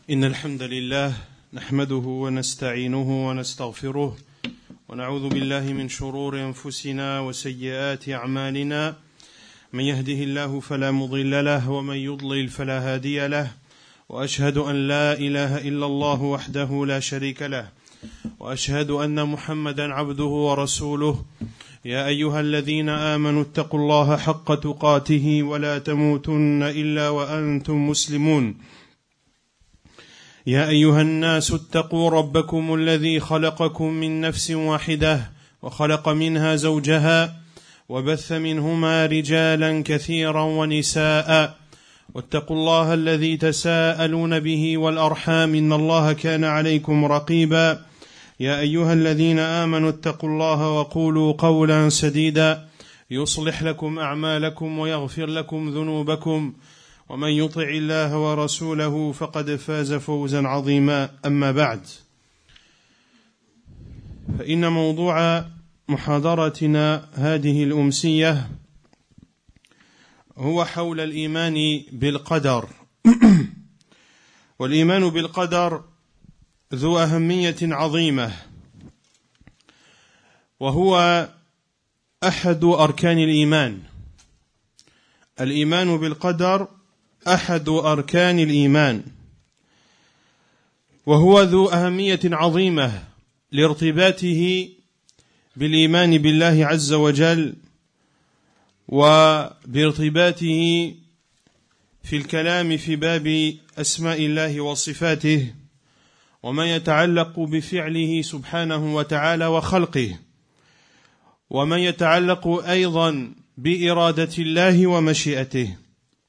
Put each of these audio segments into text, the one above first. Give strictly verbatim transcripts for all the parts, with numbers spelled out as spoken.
إن الحمد لله نحمده ونستعينه ونستغفره ونعوذ بالله من شرور أنفسنا وسيئات أعمالنا من يهده الله فلا مضل له ومن يضلل فلا هادي له وأشهد أن لا إله إلا الله وحده لا شريك له وأشهد أن محمدا عبده ورسوله يا أيها الذين آمنوا اتقوا الله حق تقاته ولا تموتن إلا وأنتم مسلمون يا أيها الناس اتقوا ربكم الذي خلقكم من نفس واحدة وخلق منها زوجها وبث منهما رجالا كثيرا ونساء واتقوا الله الذي تساءلون به والأرحام إن الله كان عليكم رقيبا يا أيها الذين آمنوا اتقوا الله وقولوا قولا سديدا يصلح لكم أعمالكم ويغفر لكم ذنوبكم ومن يطع الله ورسوله فقد فاز فوزا عظيما أما بعد فإن موضوع محاضرتنا هذه الأمسية هو حول الإيمان بالقدر والإيمان بالقدر ذو أهمية عظيمة وهو أحد أركان الإيمان الإيمان بالقدر أحد أركان الإيمان وهو ذو أهمية عظيمة لارتباطه بالإيمان بالله عز وجل وبارتباطه في الكلام في باب أسماء الله وصفاته وما يتعلق بفعله سبحانه وتعالى وخلقه وما يتعلق أيضا بإرادة الله ومشيئته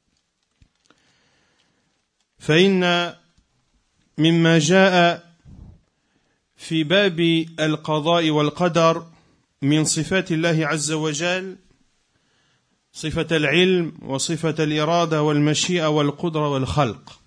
فإن مما جاء في باب القضاء والقدر من صفات الله عز وجل صفة العلم وصفة الإرادة والمشيئة والقدرة والخلق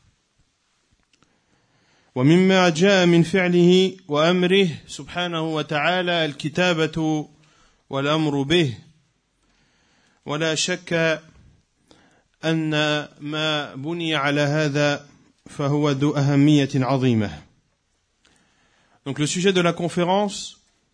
ومما جاء من فعله وأمره سبحانه وتعالى الكتابة والأمر به ولا شك أن ما بني على هذا فهو ذو أهمية عظيمة. Donc le sujet de la conférence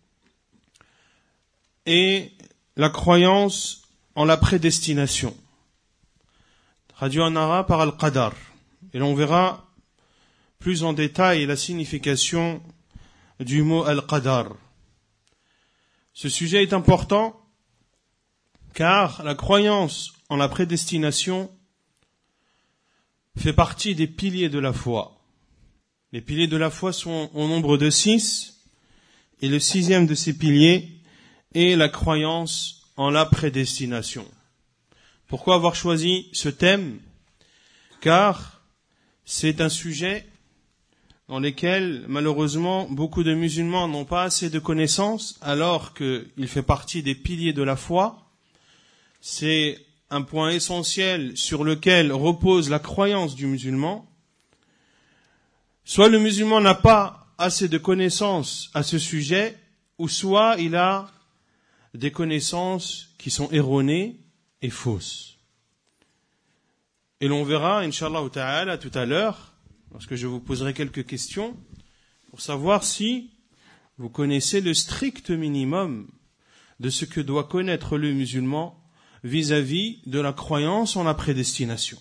est la croyance en la prédestination, traduit en arabe par al-qadar, et l'on verra plus en détail la signification du mot al-qadar. Ce sujet est important car la croyance en la prédestination fait partie des piliers de la foi. Les piliers de la foi sont au nombre de six, et le sixième de ces piliers est la croyance en la prédestination. Pourquoi avoir choisi ce thème? Car c'est un sujet dans lequel, malheureusement, beaucoup de musulmans n'ont pas assez de connaissances, alors qu'il fait partie des piliers de la foi. C'est un point essentiel sur lequel repose la croyance du musulman. Soit le musulman n'a pas assez de connaissances à ce sujet, ou soit il a des connaissances qui sont erronées et fausses. Et l'on verra, Inch'Allah ta'ala, tout à l'heure, lorsque je vous poserai quelques questions, pour savoir si vous connaissez le strict minimum de ce que doit connaître le musulman vis-à-vis de la croyance en la prédestination.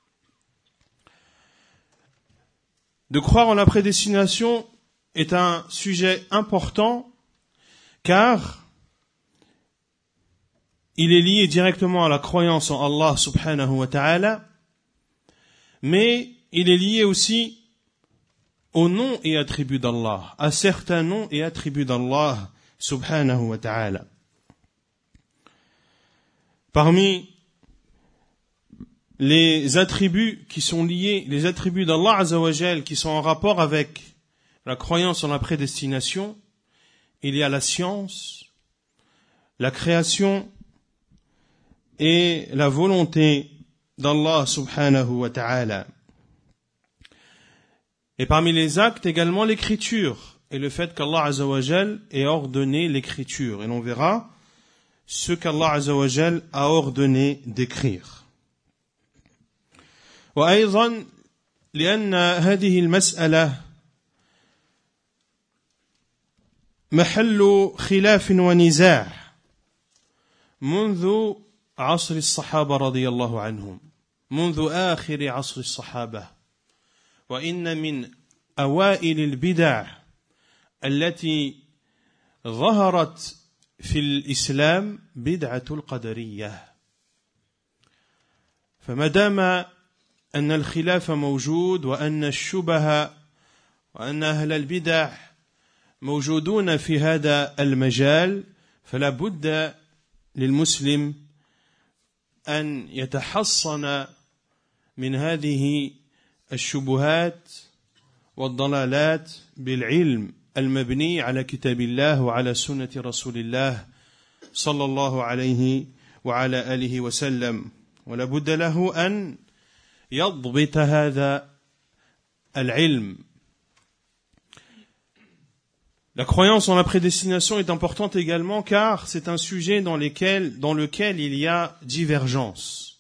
De croire en la prédestination est un sujet important car il est lié directement à la croyance en Allah subhanahu wa ta'ala, mais il est lié aussi aux noms et attributs d'Allah, à certains noms et attributs d'Allah subhanahu wa ta'ala. Parmi les attributs qui sont liés, les attributs d'Allah Azza wa Jal qui sont en rapport avec la croyance en la prédestination, il y a la science, la création et la volonté d'Allah subhanahu wa ta'ala. Et parmi les actes également l'écriture et le fait qu'Allah Azza wa Jal ait ordonné l'écriture. Et l'on verra ce qu'Allah Azza wa Jal a ordonné d'écrire. وأيضا لأن هذه المسألة محل خلاف ونزاع منذ عصر الصحابة رضي الله عنهم، منذ آخر عصر الصحابة. وإن من أوائل البدع التي ظهرت في الإسلام بدعة القدرية. فما دام أن الخلاف موجود وأن الشبه وأن أهل البدع موجودون في هذا المجال، فلا بد للمسلم أن يتحصن من هذه الشبهات والضلالات بالعلم المبني على كتاب الله وعلى سنة رسول الله صلى الله عليه وعلى آله وسلم. ولا بد له أن يضبط هذا العلم. La croyance en la prédestination est importante également car c'est un sujet dans, lesquels, dans lequel il y a divergence.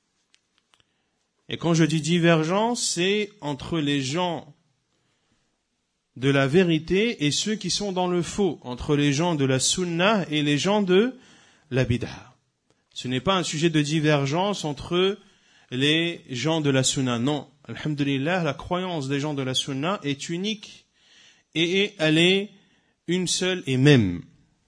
Et quand je dis divergence, c'est entre les gens de la vérité et ceux qui sont dans le faux, entre les gens de la sunna et les gens de la bid'a. Ce n'est pas un sujet de divergence entre les gens de la sunna. Non, alhamdulillah, la croyance des gens de la sunna est unique et elle est une seule et même.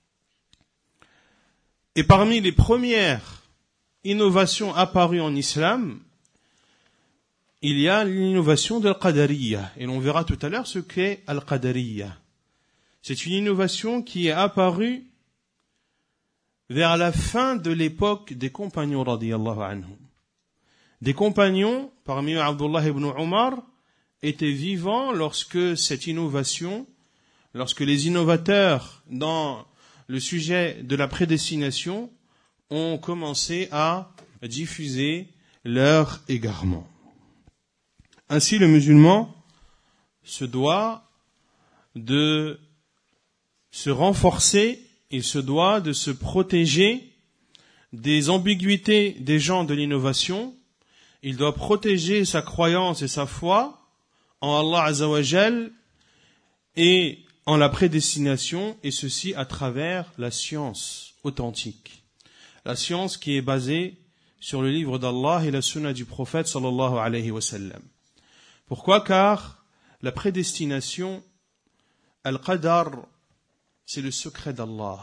Et parmi les premières innovations apparues en islam, il y a l'innovation de l'Qadariyya. Et l'on verra tout à l'heure ce qu'est Al-Qadariyya. C'est une innovation qui est apparue vers la fin de l'époque des compagnons radiyallahu anhum. Des compagnons, parmi eux Abdullah ibn Umar, étaient vivants lorsque cette innovation, lorsque les innovateurs dans le sujet de la prédestination ont commencé à diffuser leur égarement. Ainsi, le musulman se doit de se renforcer, il se doit de se protéger des ambiguïtés des gens de l'innovation. Il doit protéger sa croyance et sa foi en Allah Azza wa Jal et en la prédestination, et ceci à travers la science authentique. La science qui est basée sur le livre d'Allah et la sunna du prophète sallallahu alayhi wa sallam. Pourquoi? Car la prédestination, al-qadar, c'est le secret d'Allah.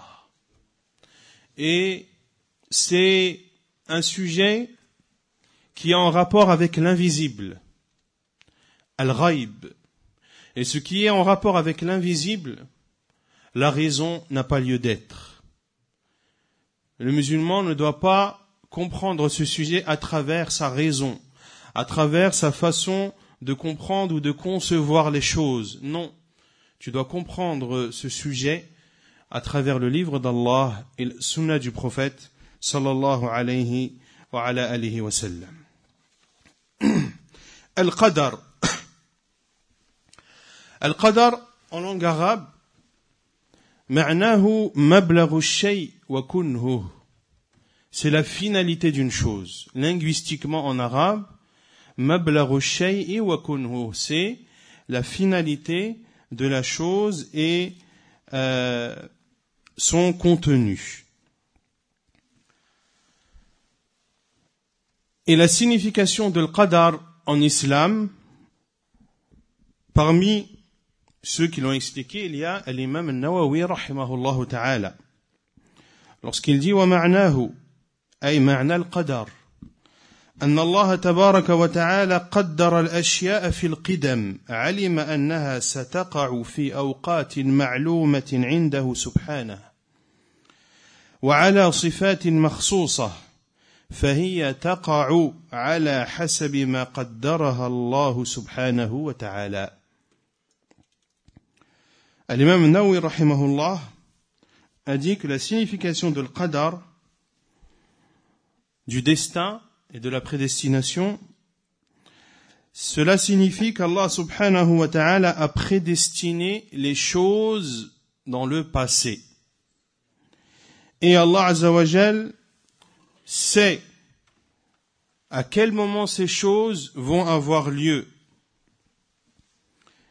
Et c'est un sujet qui est en rapport avec l'invisible, al-ghaib. Et ce qui est en rapport avec l'invisible, la raison n'a pas lieu d'être. Le musulman ne doit pas comprendre ce sujet à travers sa raison, à travers sa façon de comprendre ou de concevoir les choses. Non, tu dois comprendre ce sujet à travers le livre d'Allah et le sunna du prophète sallallahu alayhi wa ala alihi wa sallam. Al-Qadar. Al-Qadar, en langue arabe, ma'nahu mablaghu shay wa kunhu. C'est la finalité d'une chose. Linguistiquement en arabe, mablaghu shay wa kunhu, c'est la finalité de la chose et euh, son contenu. Et la signification de l'Qadar en islam, parmi ceux qui l'ont expliqué, il y a l'imam al-Nawawi rahimahullah ta'ala. Lorsqu'il dit wa ma'nahu, ay ma'na al-qadar, أن الله تبارك وتعالى قدر الأشياء في القدم علم أنها ستقع في أوقات معلومة عنده سبحانه وعلى صفات مخصوصة فهي تقع على حسب ما قدرها الله سبحانه وتعالى. L'imam Nawawi rahimahullah a dit que la signification de l'qadar, du destin et de la prédestination, cela signifie qu'Allah subhanahu wa ta'ala a prédestiné les choses dans le passé. Et Allah azza wa jal sait à quel moment ces choses vont avoir lieu.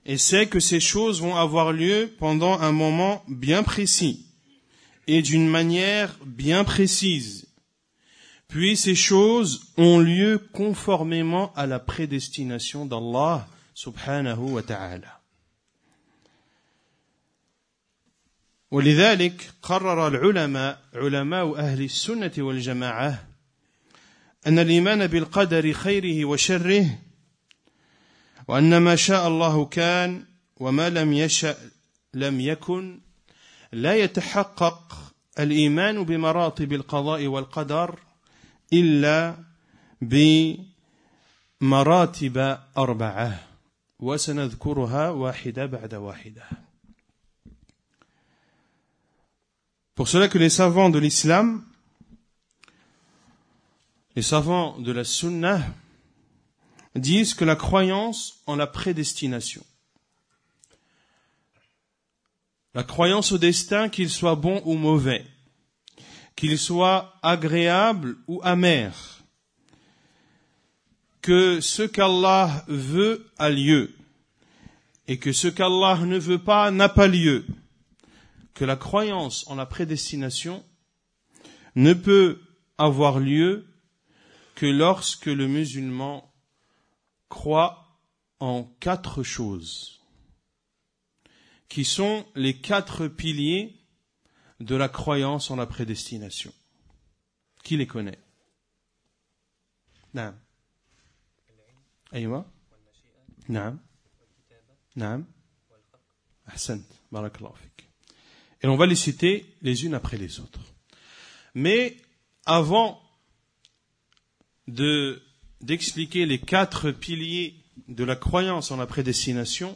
et sait que ces choses vont avoir lieu pendant un moment bien précis et d'une manière bien précise. Puis ces choses ont lieu conformément à la prédestination d'Allah subhanahu wa ta'ala. ولذلك قرر العلماء علماء أهل السنة والجماعة أن الإيمان بالقدر خيره وشره وأن ما شاء الله كان وما لم يشأ لم يكن لا يتحقق الإيمان بمراتب القضاء والقدر إلا بمراتب أربعة وسنذكرها واحدة بعد واحدة. Pour cela que les savants de l'islam, les savants de la sunna, disent que la croyance en la prédestination, la croyance au destin, qu'il soit bon ou mauvais, qu'il soit agréable ou amer, que ce qu'Allah veut a lieu et que ce qu'Allah ne veut pas n'a pas lieu, que la croyance en la prédestination ne peut avoir lieu que lorsque le musulman croit en quatre choses, qui sont les quatre piliers de la croyance en la prédestination. Qui les connaît? Naam. Aïwa. Naam. Naam. Ahsant. Barakallahu fik. Et on va les citer les unes après les autres. Mais avant de, d'expliquer les quatre piliers de la croyance en la prédestination,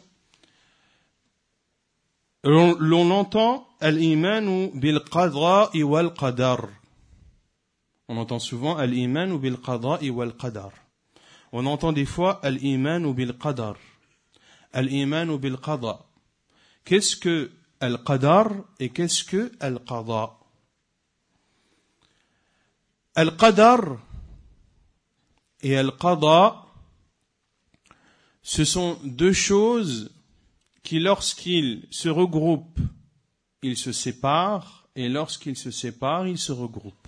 l'on, l'on entend al-imanu bil-qada'i wal-qadar. On entend souvent al-imanu bil-qada'i wal-qadar. On entend des fois al-imanu bil-qadar. Al-imanu bil-qada. Qu'est-ce que al-qadar et qu'est-ce que al-qada? Al-qadar et al-qada, ce sont deux choses qui, lorsqu'ils se regroupent, ils se séparent, et lorsqu'ils se séparent, ils se regroupent.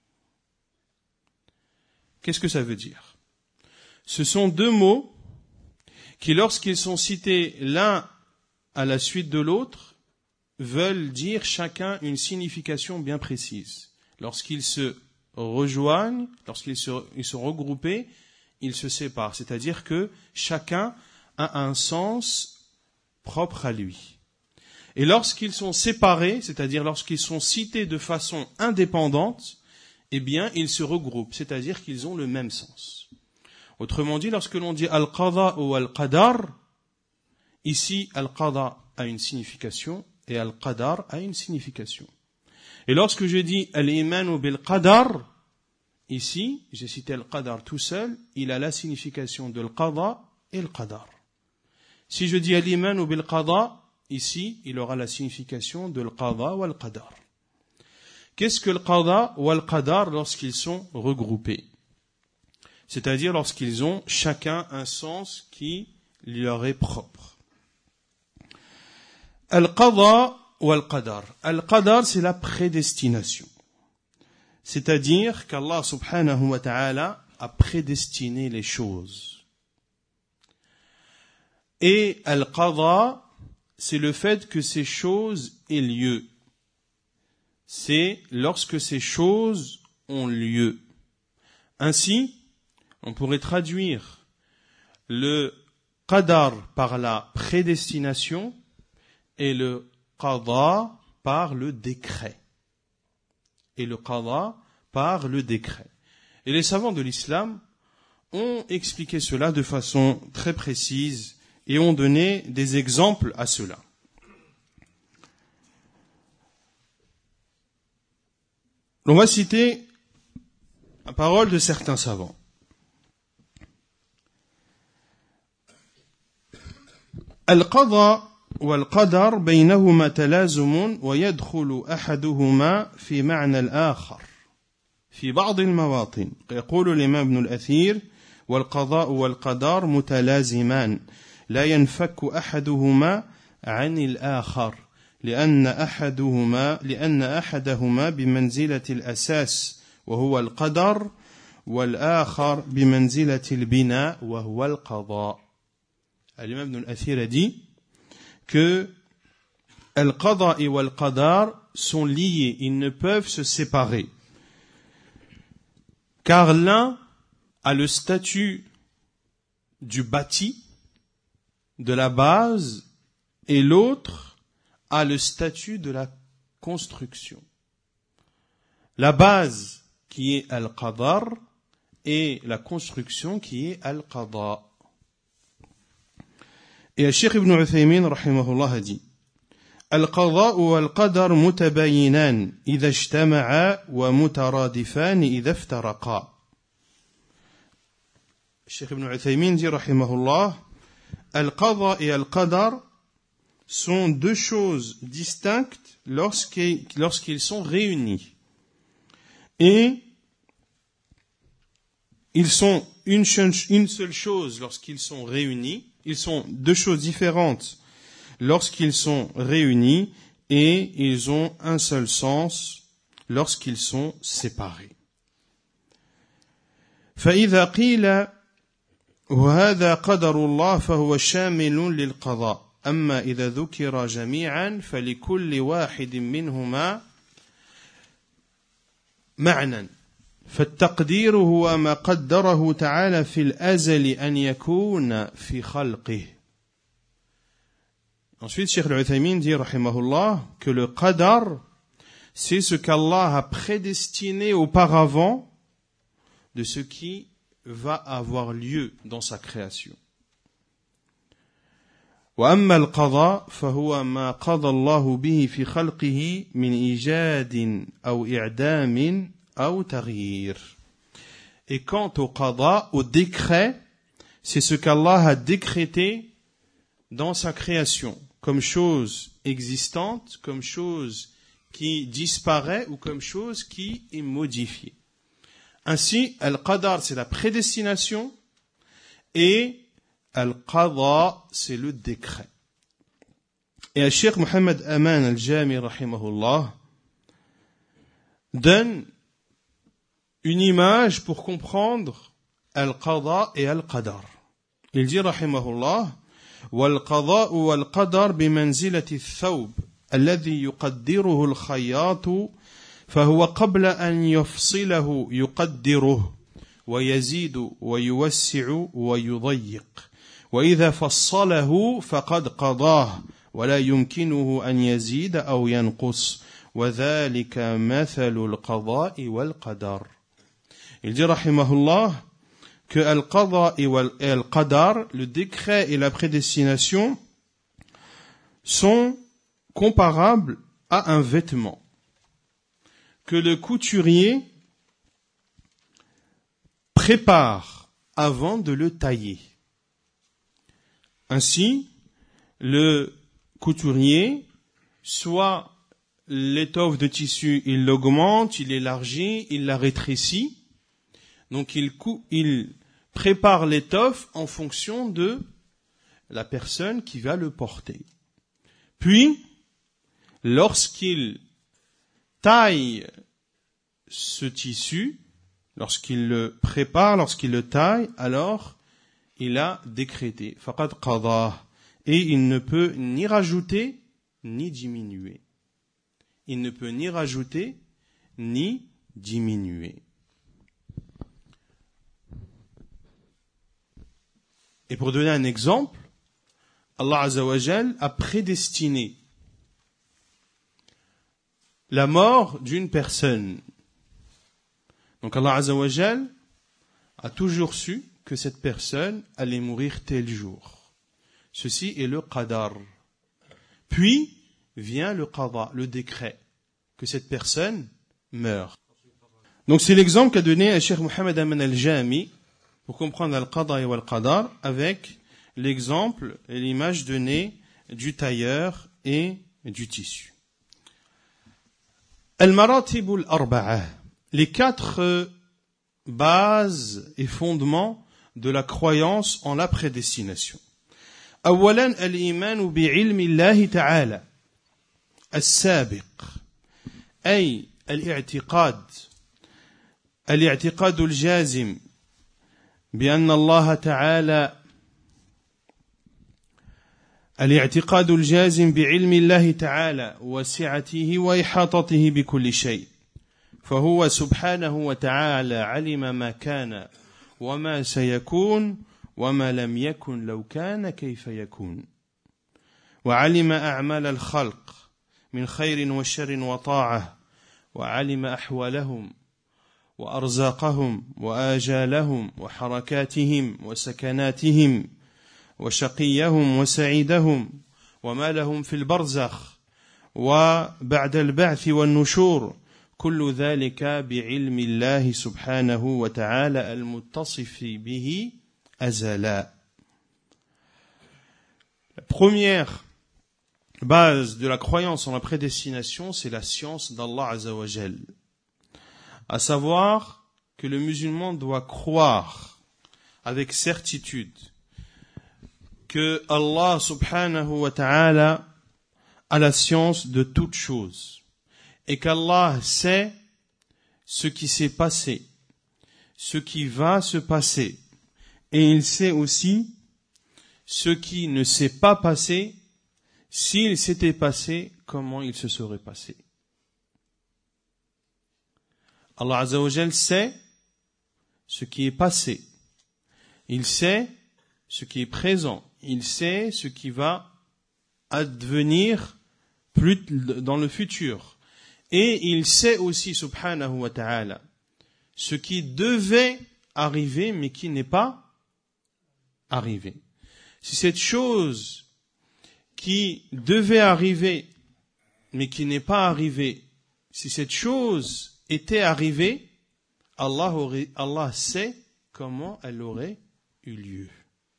Qu'est-ce que ça veut dire? Ce sont deux mots qui, lorsqu'ils sont cités l'un à la suite de l'autre, veulent dire chacun une signification bien précise. Lorsqu'ils se rejoignent, lorsqu'ils se, ils sont regroupés, ils se séparent. C'est-à-dire que chacun a un sens propre à lui. Et lorsqu'ils sont séparés, c'est-à-dire lorsqu'ils sont cités de façon indépendante, eh bien, ils se regroupent, c'est-à-dire qu'ils ont le même sens. Autrement dit, lorsque l'on dit al-qada ou al-qadar, ici, al-qada a une signification et al-qadar a une signification. Et lorsque je dis al-imanu bil-qadar, ici, j'ai cité al-qadar tout seul, il a la signification de al-qada et al-qadar. Si je dis al-imanu bil-qada, ici, il aura la signification de al-qada ou al-qadar. Qu'est-ce que al-qada ou al-qadar lorsqu'ils sont regroupés? C'est-à-dire lorsqu'ils ont chacun un sens qui leur est propre. Al-qada ou al-qadar. Al-qadar, c'est la prédestination. C'est-à-dire qu'Allah subhanahu wa ta'ala a prédestiné les choses. Et al-qada, c'est le fait que ces choses aient lieu. C'est lorsque ces choses ont lieu. Ainsi, on pourrait traduire le qadar par la prédestination et le qada par le décret. Et le qada par le décret. Et les savants de l'islam ont expliqué cela de façon très précise et ont donné des exemples à cela. On va citer la parole de certains savants. Al-qada wal-qadar baynahuma talazumun wa yadkhulu ahaduhuma fi ma'na al-akhar في بعض المواطن يقول الإمام ابن الأثير والقضاء والقدر متلازمان لا ينفك أحدهما عن الآخر لأن أحدهما لأن أحدهما بمنزلة الأساس وهو القدر والآخر بمنزلة البناء وهو القضاء. L'imam Ibn al-Athir a dit que al-qada et al-qadar sont liés, ils ne peuvent se séparer. Car l'un a le statut du bâti, de la base, et l'autre a le statut de la construction. La base qui est al-qadar et la construction qui est al-qada. Et le Cheikh Ibn Uthaymin rahimahullah a dit القضاء والقدر متباينان إذا اجتمعا ومترادفان إذا افترقا. Cheikh Ibn Uthaymin dit rahimahullah, al-qada et al-qadar sont deux choses distinctes lorsqu'ils, lorsqu'ils sont réunis. Et ils sont une, une seule chose lorsqu'ils sont réunis. Ils sont deux choses différentes lorsqu'ils sont réunis et ils ont un seul sens lorsqu'ils sont séparés. فإذا قيل وهذا قدر الله فهو شامل للقضاء أما إذا ذكر جميعا فلكل واحد منهما معنى فالتقدير هو ما قدره تعالى في الأزل أن يكون في خلقه. Ensuite, Cheikh Al-Uthaymin dit, rahimahullah, que le qadar, c'est ce qu'Allah a prédestiné auparavant de ce qui va avoir lieu dans sa création. وأما القضاء فهو ما قضى الله به في خلقه من إيجاد أو إعدام أو تغيير. Et quant au qada, au décret, c'est ce qu'Allah a décrété dans sa création, comme chose existante, comme chose qui disparaît ou comme chose qui est modifiée. Ainsi, al-qadar, c'est la prédestination et al-qada, c'est le décret. Et le Cheikh Mohammed Aman al-Jami, rahimahullah, donne une image pour comprendre al-qada et al-qadar. Il dit, rahimahullah, والقضاء والقدر بمنزلة الثوب الذي يقدره الخياط فهو قبل أن يفصله يقدره ويزيد ويوسع ويضيق وإذا فصله فقد قضاه ولا يمكنه أن يزيد أو ينقص وذلك مثل القضاء والقدر. Il dit rahimahullah que al-qada et al-qadar, le décret et la prédestination, sont comparables à un vêtement que le couturier prépare avant de le tailler. Ainsi, le couturier, soit l'étoffe de tissu, il l'augmente, il l'élargit, il la rétrécit. Donc il, cou- il prépare l'étoffe en fonction de la personne qui va le porter. Puis, lorsqu'il taille ce tissu, lorsqu'il le prépare, lorsqu'il le taille, alors il a décrété faqad qadah, et il ne peut ni rajouter ni diminuer. Il ne peut ni rajouter ni diminuer. Et pour donner un exemple, Allah Azza wa Jal a prédestiné la mort d'une personne. Donc Allah Azza wa Jal a toujours su que cette personne allait mourir tel jour. Ceci est le qadar. Puis vient le qada, le décret, que cette personne meurt. Donc c'est l'exemple qu'a donné Cheikh Mohammed Aman al-Jami pour comprendre al-qada et al-qadar avec l'exemple et l'image donnée du tailleur et du tissu. Al-maratib al-arba'a, les quatre bases et fondements de la croyance en la prédestination. أولا الإيمان بعلم الله تعالى السابق أي الاعتقاد الاعتقاد الجازم بأن الله تعالى الاعتقاد الجازم بعلم الله تعالى وسعته وإحاطته بكل شيء فهو سبحانه وتعالى علم ما كان وما سيكون وما لم يكن لو كان كيف يكون وعلم أعمال الخلق من خير وشر وطاعة وعلم أحوالهم وأرزاقهم وآجالهم وحركاتهم وسكناتهم وشقيهم وسعيدهم وما لهم في البرزخ وبعد البعث والنشور كل ذلك بعلم الله سبحانه وتعالى المتصف به أزلا. La première base de la croyance en la prédestination, c'est la science d'Allah Azza wa Jal. À savoir que le musulman doit croire avec certitude que Allah subhanahu wa ta'ala a la science de toutes choses et qu'Allah sait ce qui s'est passé, ce qui va se passer et il sait aussi ce qui ne s'est pas passé. S'il s'était passé, comment il se serait passé? Allah Azza wa Jal sait ce qui est passé. Il sait ce qui est présent. Il sait ce qui va advenir plus dans le futur. Et il sait aussi, subhanahu wa ta'ala, ce qui devait arriver mais qui n'est pas arrivé. Si cette chose qui devait arriver, mais qui n'est pas arrivée, si cette chose était arrivée, Allah, aurait, Allah sait comment elle aurait eu lieu.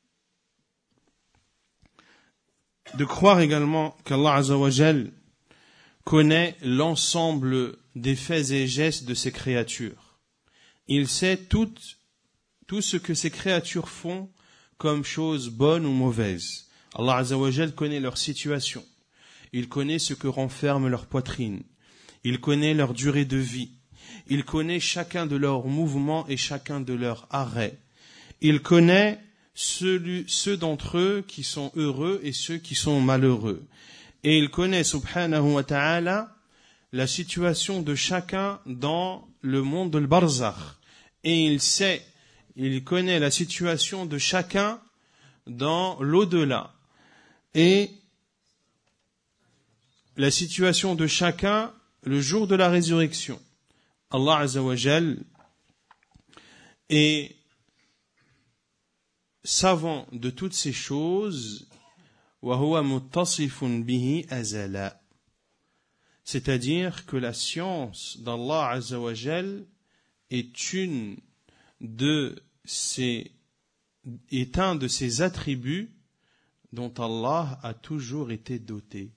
De croire également qu'Allah Azza wa Jal connaît l'ensemble des faits et gestes de ses créatures. Il sait tout, tout ce que ces créatures font comme choses bonnes ou mauvaises. Allah Azza wa Jal connaît leur situation. Il connaît ce que renferme leur poitrine. Il connaît leur durée de vie. Il connaît chacun de leurs mouvements et chacun de leurs arrêts. Il connaît ceux, ceux d'entre eux qui sont heureux et ceux qui sont malheureux. Et il connaît, subhanahu wa ta'ala, la situation de chacun dans le monde de l'barzakh. Et il sait, il connaît la situation de chacun dans l'au-delà. Et la situation de chacun le jour de la résurrection. Allah Azza wa Jal est savant de toutes ces choses, wa huwa muttasifun bihi azala. C'est-à-dire que la science d'Allah Azza wa Jal est une de ses, est un de ses attributs dont Allah a toujours été doté.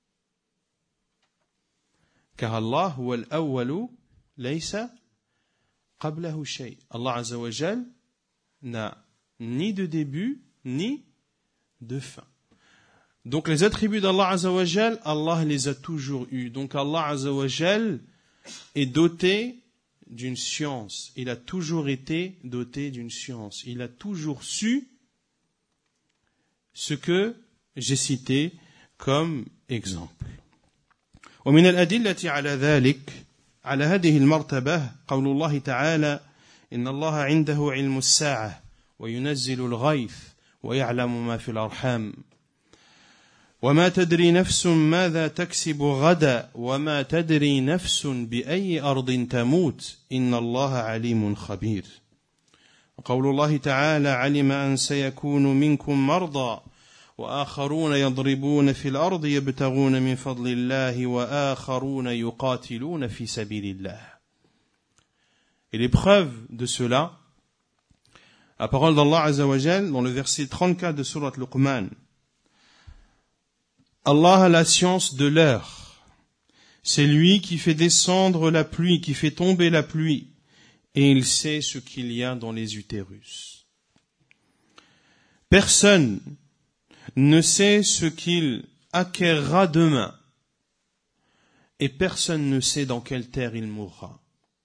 Car Allah huwa al-awwalu laysa qablahu shay. Allah Azza wa Jal n'a ni de début ni de fin. Donc les attributs d'Allah Azza wa Jal, Allah les a toujours eus. Donc Allah Azza wa Jal est doté d'une science. Il a toujours été doté d'une science. Il a toujours su ce que j'ai cité comme exemple. ومن الأدلة على ذلك على هذه المرتبة قول الله تعالى إن الله عنده علم الساعة وينزل الغيث ويعلم ما في الأرحام وما تدري نفس ماذا تكسب غدا وما تدري نفس بأي أرض تموت إن الله عليم خبير وقول الله تعالى علم أن سيكون منكم مرضى وآخرون يضربون في الأرض يبتغون من فضل الله وآخرون يقاتلون في سبيل الله. Et l'épreuve de cela, la parole d'Allah Azza wa Jal dans le verset trente-quatre de Surat Luqman. Allah a la science de l'heure. C'est lui qui fait descendre la pluie, qui fait tomber la pluie, et il sait ce qu'il y a dans les utérus. Personne ne sait ce qu'il acquérera demain, et personne ne sait dans quelle terre il mourra.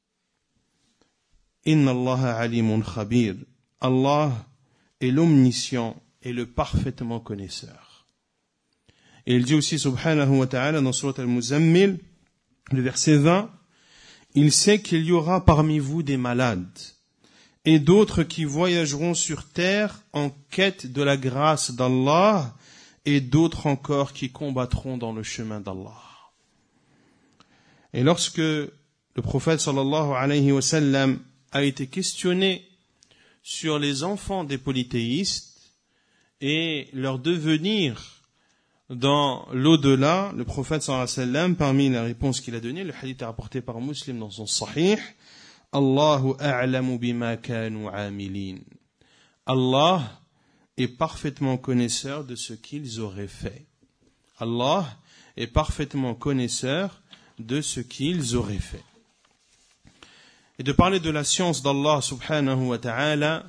Inna Allah alimun khabir. Allah est l'omniscient et le parfaitement connaisseur. Et il dit aussi subhanahu wa ta'ala dans Surat Al-Muzammil, le verset vingt, il sait qu'il y aura parmi vous des malades et d'autres qui voyageront sur terre en quête de la grâce d'Allah et d'autres encore qui combattront dans le chemin d'Allah. Et lorsque le prophète sallallahu alayhi wa sallam a été questionné sur les enfants des polythéistes et leur devenir dans l'au-delà, le prophète sallallahu alayhi wa sallam, parmi les réponses qu'il a données, le hadith est rapporté par Muslim dans son Sahih, Allahu a'lamu bima kanu amilin. Allah est parfaitement connaisseur de ce qu'ils auraient fait. Allah est parfaitement connaisseur de ce qu'ils auraient fait. Et de parler de la science d'Allah subhanahu wa ta'ala,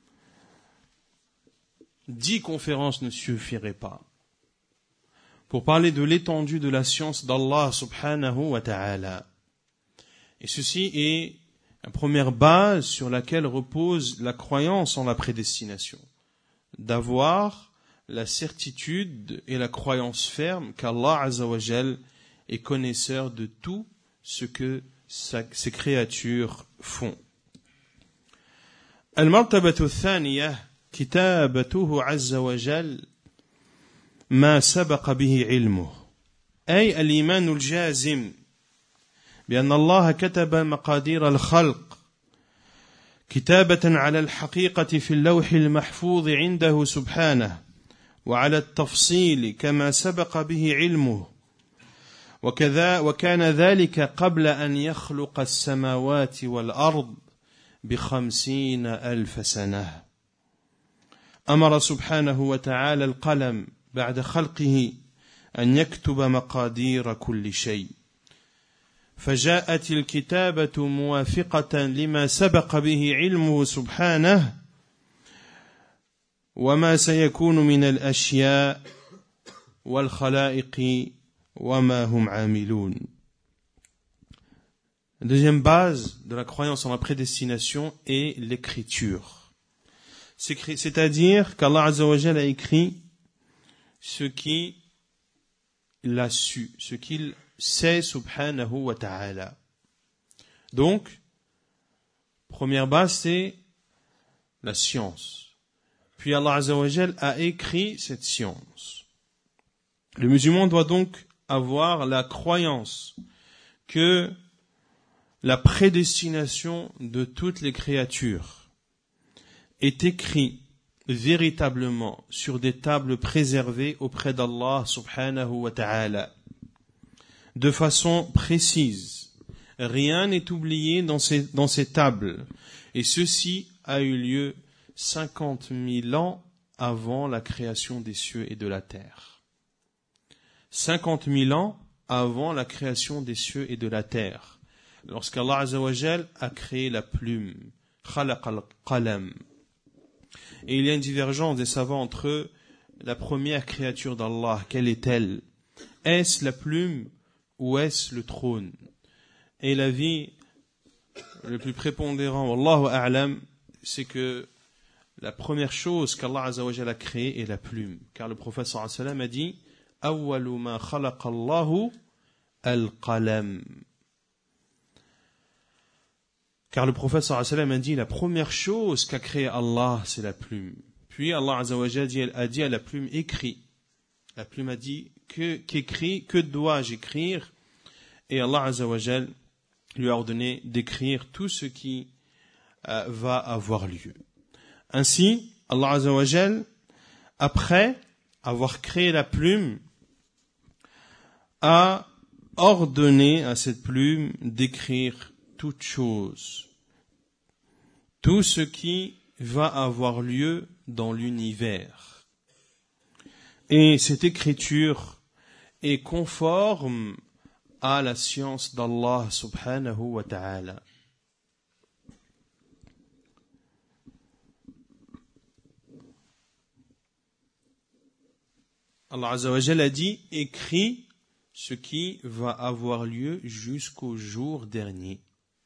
dix conférences ne suffiraient pas pour parler de l'étendue de la science d'Allah subhanahu wa ta'ala. Et ceci est la première base sur laquelle repose la croyance en la prédestination. D'avoir la certitude et la croyance ferme qu'Allah azza wa jal est connaisseur de tout ce que ces créatures font. Al-martabatu al-thaniyah, kitabatuhu azza wa jal ما سبق به علمه أي الإيمان الجازم بأن الله كتب مقادير الخلق كتابة على الحقيقة في اللوح المحفوظ عنده سبحانه وعلى التفصيل كما سبق به علمه وكذا وكان ذلك قبل أن يخلق السماوات والأرض بخمسين ألف سنة أمر سبحانه وتعالى القلم بعد خلقه أن يكتب مقادير كل شيء فجاءت الكتابة موافقة لما سبق به علمه سبحانه وما سيكون من الأشياء والخلائق وما هم عاملون. La deuxième base de la croyance en la prédestination est l'écriture. C'est-à-dire qu'Allah Azza wa Jalla a écrit ce qu'il a su, ce qu'il sait subhanahu wa ta'ala. Donc, première base, c'est la science. Puis Allah Azza wa Jal a écrit cette science. Le musulman doit donc avoir la croyance que la prédestination de toutes les créatures est écrite véritablement sur des tables préservées auprès d'Allah subhanahu wa ta'ala, de façon précise. Rien n'est oublié dans ces, dans ces tables. Et ceci a eu lieu cinquante mille ans avant la création des cieux et de la terre. cinquante mille ans avant la création des cieux et de la terre. Lorsqu'Allah Azza wa Jal a créé la plume, khalaq al-qalam. Et il y a une divergence des savants entre la première créature d'Allah, quelle est-elle? Est-ce la plume ou est-ce le trône? Et l'avis le plus prépondérant, Wallahu a'lam, c'est que la première chose qu'Allah Azza wa Jalla a créée est la plume. Car le prophète sallallahu alayhi wa sallam a dit Awwalu ma khalaqa Allahu al-qalam. Car le prophète sallallahu alayhi wa sallam a dit la première chose qu'a créé Allah, c'est la plume. Puis Allah Azza wa Jalla a dit à la plume écrit. La plume a dit que qu'écrit, que dois-je écrire? Et Allah Azza wa Jalla lui a ordonné d'écrire tout ce qui euh, va avoir lieu. Ainsi, Allah Azza wa Jalla, après avoir créé la plume, a ordonné à cette plume d'écrire toute chose, tout ce qui va avoir lieu dans l'univers. Et cette écriture est conforme à la science d'Allah subhanahu wa ta'ala. Allah Azza wa Jalla a dit, écris ce qui va avoir lieu jusqu'au jour dernier.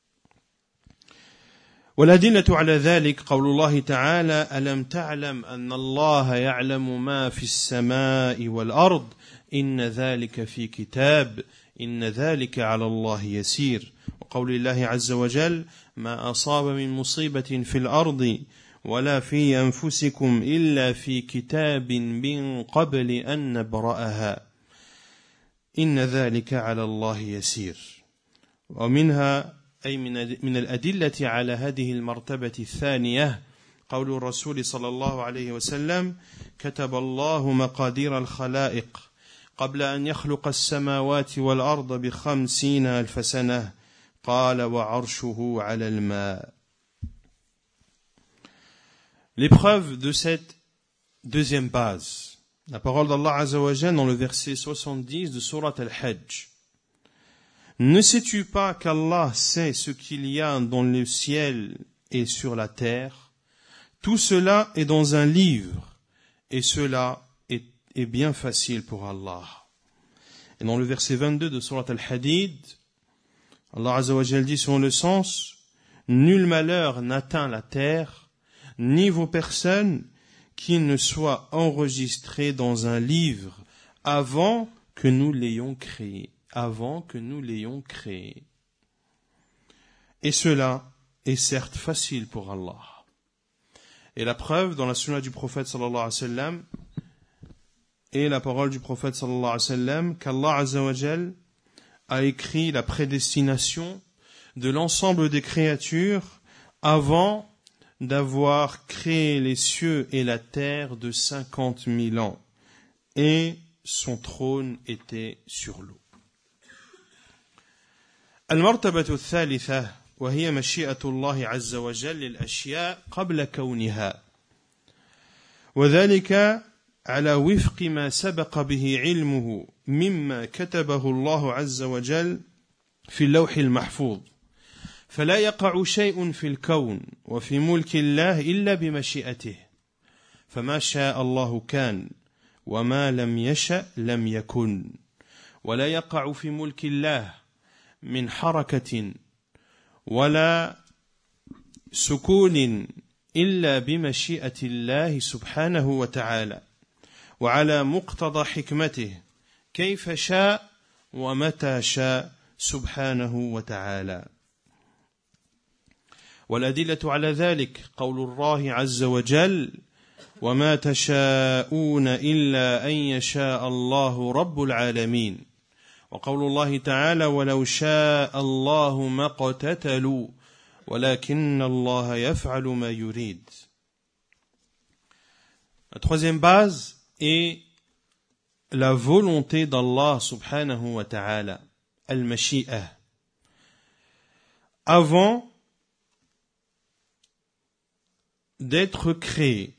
والأدلة على ذلك قول الله تعالى ألم تعلم أن الله يعلم ما في السماء والأرض إن ذلك في كتاب إن ذلك على الله يسير وقول الله عز وجل ما أصاب من مصيبة في الأرض ولا في أنفسكم إلا في كتاب من قبل أن نبرأها إن ذلك على الله يسير ومنها أي من الأدلة على هذه المرتبة الثانية قول الرسول صلى الله عليه وسلم كتب الله مقادير الخلائق قبل أن يخلق السماوات والأرض بخمسين ألف سنة قال وعرشه على الماء. L'épreuve de cette deuxième base, la parole d'Allah Azza wa Jalla dans le verset soixante-dix de Surat Al-Hajj. Ne sais-tu pas qu'Allah sait ce qu'il y a dans le ciel et sur la terre? Tout cela est dans un livre, et cela est, est bien facile pour Allah. Et dans le verset vingt-deux de Surat Al-Hadid, Allah Azza wa Jalla dit selon le sens, nul malheur n'atteint la terre, ni vos personnes, qui ne soient enregistrées dans un livre avant que nous l'ayons créé. avant que nous l'ayons créé. Et cela est certes facile pour Allah. Et la preuve dans la sunna du prophète sallallahu alayhi wa sallam et la parole du prophète sallallahu alayhi wa sallam qu'Allah azza wa jal a écrit la prédestination de l'ensemble des créatures avant d'avoir créé les cieux et la terre de cinquante mille ans. Et son trône était sur l'eau. المرتبة الثالثة وهي مشيئة الله عز وجل للأشياء قبل كونها وذلك على وفق ما سبق به علمه مما كتبه الله عز وجل في اللوح المحفوظ فلا يقع شيء في الكون وفي ملك الله إلا بمشيئته فما شاء الله كان وما لم يشأ لم يكن ولا يقع في ملك الله من حركة ولا سكون إلا بمشيئة الله سبحانه وتعالى وعلى مقتضى حكمته كيف شاء ومتى شاء سبحانه وتعالى والأدلة على ذلك قول الله عز وجل وما تشاءون إلا أن يشاء الله رب العالمين وقول الله تعالى ولو شاء الله ما اقتتلوا ولكن الله يفعل ما يريد. La troisième base est la volonté d'Allah subhanahu wa ta'ala, al-mashi'a. Avant d'être créé.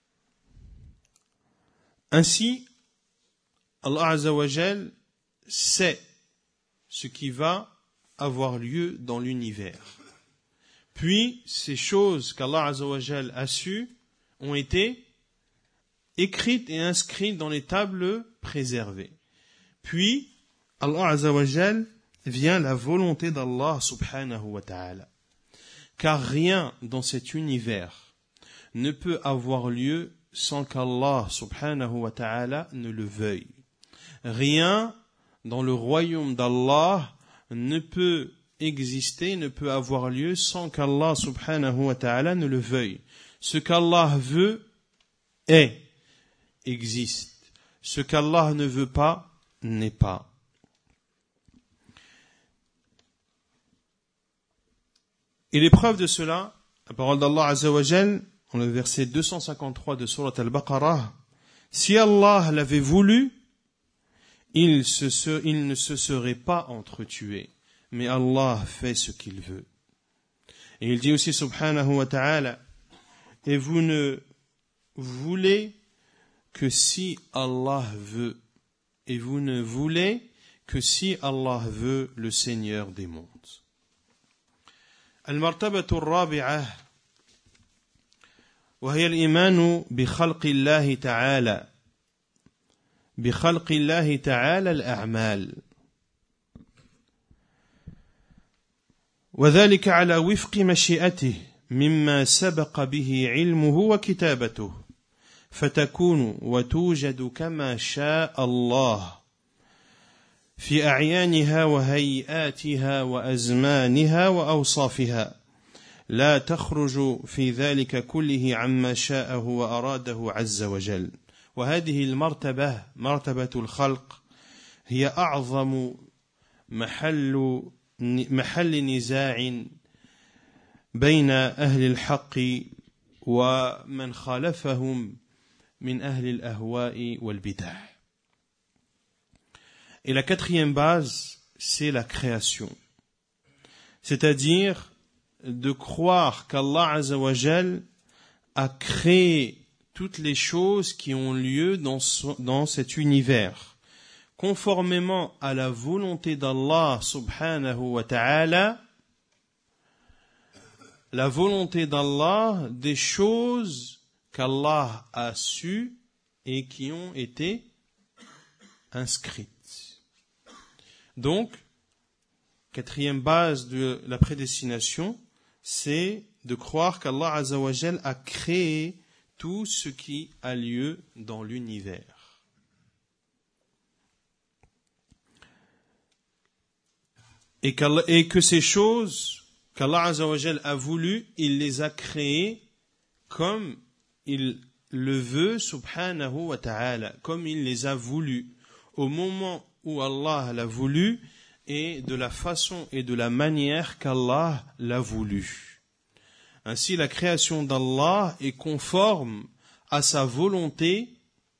Ainsi, Allah azza wa jal sait ce qui va avoir lieu dans l'univers. Puis, ces choses qu'Allah Azza wa Jal a su ont été écrites et inscrites dans les tables préservées. Puis, Allah Azza wa Jal vient la volonté d'Allah subhanahu wa ta'ala. Car rien dans cet univers ne peut avoir lieu sans qu'Allah subhanahu wa ta'ala ne le veuille. Rien dans le royaume d'Allah ne peut exister, ne peut avoir lieu sans qu'Allah subhanahu wa ta'ala ne le veuille. Ce qu'Allah veut est, existe. Ce qu'Allah ne veut pas n'est pas. Et l'épreuve de cela, la parole d'Allah azza wa jal, dans le verset deux cent cinquante-trois de Surat Al-Baqarah, si Allah l'avait voulu, Il, se, il ne se serait pas entretué, mais Allah fait ce qu'il veut. Et il dit aussi subhanahu wa ta'ala, et vous ne voulez que si Allah veut, et vous ne voulez que si Allah veut, le Seigneur des mondes. Al-martabatu ar-rabi'ah wa hiya al-imanu bi khalqi Allah ta'ala بخلق الله تعالى الأعمال وذلك على وفق مشيئته مما سبق به علمه وكتابته فتكون وتوجد كما شاء الله في أعيانها وهيئاتها وأزمانها وأوصافها لا تخرج في ذلك كله عما شاءه وأراده عز وجل وهذه المرتبة مرتبة الخلق هي أعظم محل محل نزاع بين أهل الحق ومن خالفهم من أهل الأهواء والبدع. Et la quatrième base, c'est la création. C'est-à-dire de croire qu'Allah Azza wa Jal a créé toutes les choses qui ont lieu dans, son, dans cet univers, conformément à la volonté d'Allah subhanahu wa ta'ala, la volonté d'Allah des choses qu'Allah a su et qui ont été inscrites. Donc, quatrième base de la prédestination, c'est de croire qu'Allah Azza wa Jal a créé tout ce qui a lieu dans l'univers. Et, et que ces choses qu'Allah Azza wa Jal a voulu, il les a créées comme il le veut, subhanahu wa ta'ala, comme il les a voulu, au moment où Allah l'a voulu, et de la façon et de la manière qu'Allah l'a voulu. Ainsi, la création d'Allah est conforme à sa volonté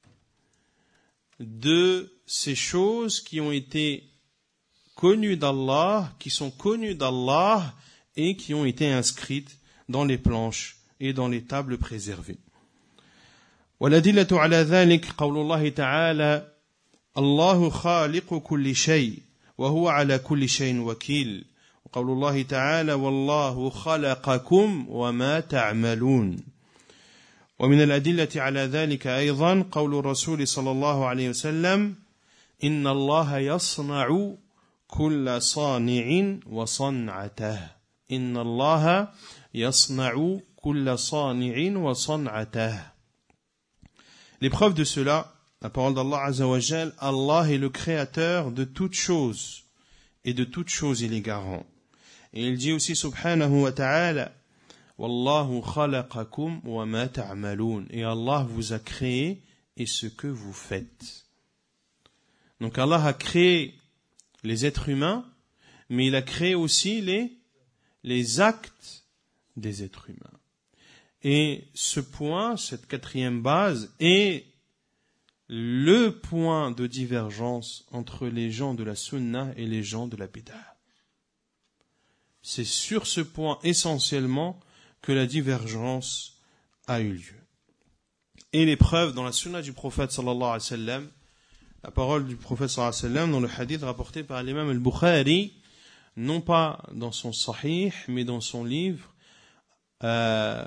de ces choses qui ont été connues d'Allah, qui sont connues d'Allah et qui ont été inscrites dans les planches et dans les tables préservées. والأدلة على ذلك قول الله تعالى الله خالق كل شيء وهو على كل شيء وكيل وقول الله تعالى والله خلقكم وما تعملون ومن الأدلة على ذلك أيضا قول الرسول صلى الله عليه وسلم إن الله يصنع كل صانع وصنعته إن الله يصنع كل صانع وصنعته. L'épreuve de cela, la parole d'Allah Azza wa Jal, Allah est le créateur de toutes choses, et de toutes choses il est garant. Et il dit aussi subhanahu wa ta'ala, Wallahu khalaqakum wa ma ta'maloun. Et Allah vous a créé et ce que vous faites. Donc Allah a créé les êtres humains, mais il a créé aussi les, les actes des êtres humains. Et ce point, cette quatrième base, est le point de divergence entre les gens de la sunna et les gens de la bid'ah. C'est sur ce point essentiellement que la divergence a eu lieu. Et les preuves dans la sunna du prophète sallallahu alayhi wa sallam, la parole du prophète sallallahu alayhi wa sallam dans le hadith rapporté par l'imam al-Bukhari, non pas dans son sahih, mais dans son livre euh,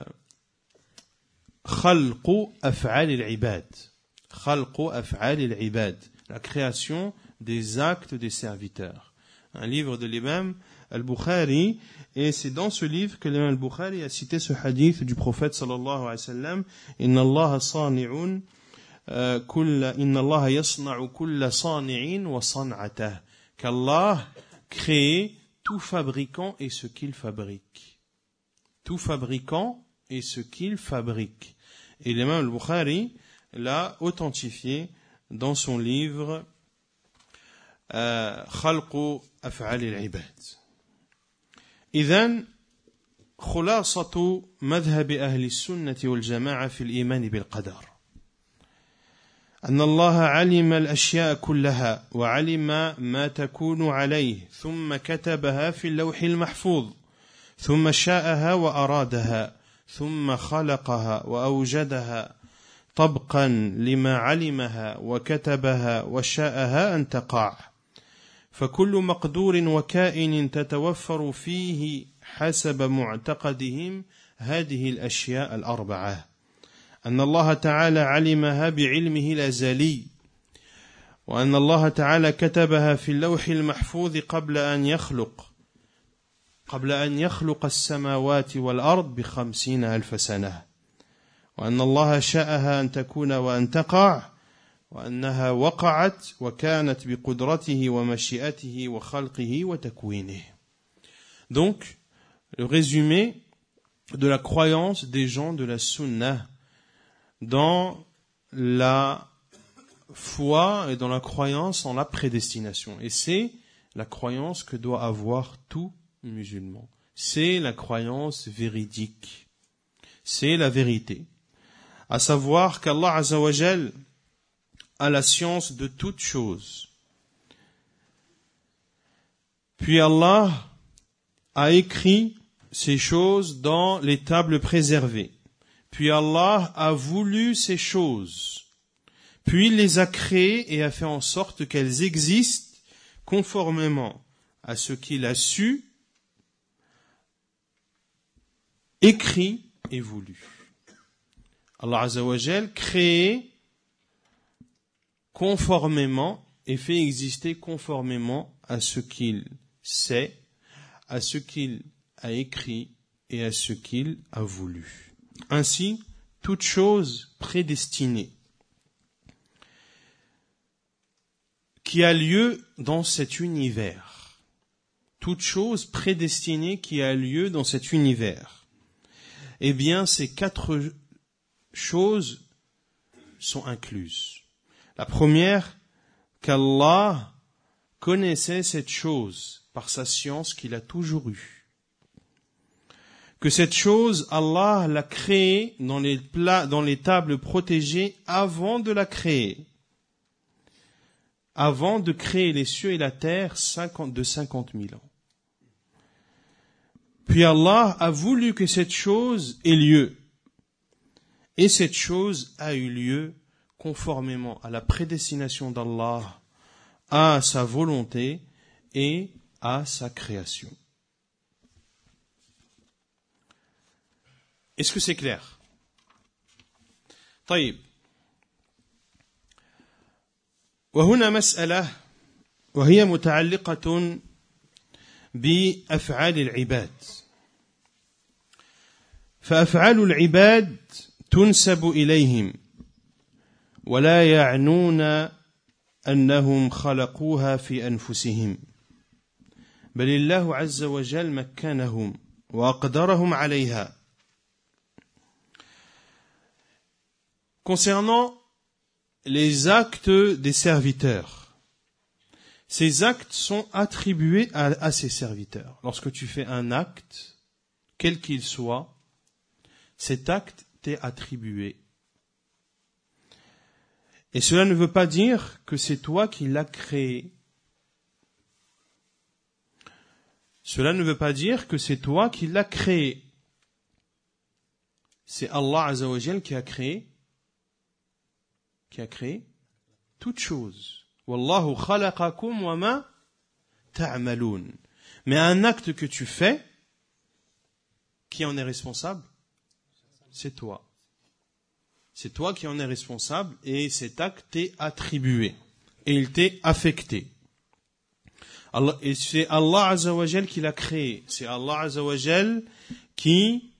Khalqu af'al al-ibad. Khalqu af'al al-ibad, la création des actes des serviteurs. Un livre de l'imam al-Bukhari, et c'est dans ce livre que l'imam al-Bukhari a cité ce hadith du prophète sallallahu alayhi wa sallam, Inna Allah sani'un kulla inna Allah yasna'u kulla sani'in wa san'atah, qu'Allah crée tout fabricant et ce qu'il fabrique. Tout fabricant et ce qu'il fabrique. Et l'imam al-Bukhari l'a authentifié dans son livre Khalqu af'al al-ibad. إذن خلاصة مذهب أهل السنة والجماعة في الإيمان بالقدر أن الله علم الأشياء كلها وعلم ما تكون عليه ثم كتبها في اللوح المحفوظ ثم شاءها وأرادها ثم خلقها وأوجدها طبقا لما علمها وكتبها وشاءها أن تقع فكل مقدور وكائن تتوفر فيه حسب معتقدهم هذه الأشياء الأربعة أن الله تعالى علمها بعلمه الأزلي وأن الله تعالى كتبها في اللوح المحفوظ قبل أن يخلق قبل أن يخلق السماوات والأرض بخمسين ألف سنة وأن الله شاءها أن تكون وأن تقع وأنها وقعت وكانت بقدرته ومشيئته وخلقه وتكوينه. Donc, le résumé de la croyance des gens de la Sunna dans la foi et dans la croyance en la prédestination. Et c'est la croyance que doit avoir tout musulman. C'est la croyance véridique. C'est la vérité. À savoir qu'Allah Azza wa Jal a la science de toutes choses. Puis Allah a écrit ces choses dans les tables préservées. Puis Allah a voulu ces choses. Puis il les a créées et a fait en sorte qu'elles existent conformément à ce qu'il a su, écrit et voulu. Allah Azza wa Jal crée conformément et fait exister conformément à ce qu'il sait, à ce qu'il a écrit et à ce qu'il a voulu. Ainsi, toute chose prédestinée qui a lieu dans cet univers, toute chose prédestinée qui a lieu dans cet univers, eh bien, ces quatre choses sont incluses. La première, qu'Allah connaissait cette chose par sa science qu'il a toujours eue. Que cette chose, Allah l'a créée dans les, plats, dans les tables protégées avant de la créer. Avant de créer les cieux et la terre de cinquante mille ans. Puis Allah a voulu que cette chose ait lieu. Et cette chose a eu lieu conformément à la prédestination d'Allah, à sa volonté et à sa création. Est-ce que c'est clair? طيب. وهنا مسألة وهي متعلقة بأفعال العباد. فأفعال العباد تنسب إليهم ولا يعنون أنهم خلقوها في أنفسهم بل الله عز وجل مكنهم وأقدرهم عليها. Concernant les actes des serviteurs, ces actes sont attribués à, à ces serviteurs. Lorsque tu fais un acte, quel qu'il soit, cet acte t'est attribué. Et cela ne veut pas dire que c'est toi qui l'as créé. Cela ne veut pas dire que c'est toi qui l'as créé. C'est Allah Azza wa Jal qui a créé qui a créé toutes choses. Wallahu khalaqakum wa ma ta'malun. Mais un acte que tu fais, qui en est responsable? C'est toi. C'est toi qui en es responsable et cet acte t'est attribué et il t'est affecté. Allah, et c'est Allah Azza wa Jal qui l'a créé. C'est Allah Azza wa Jal qui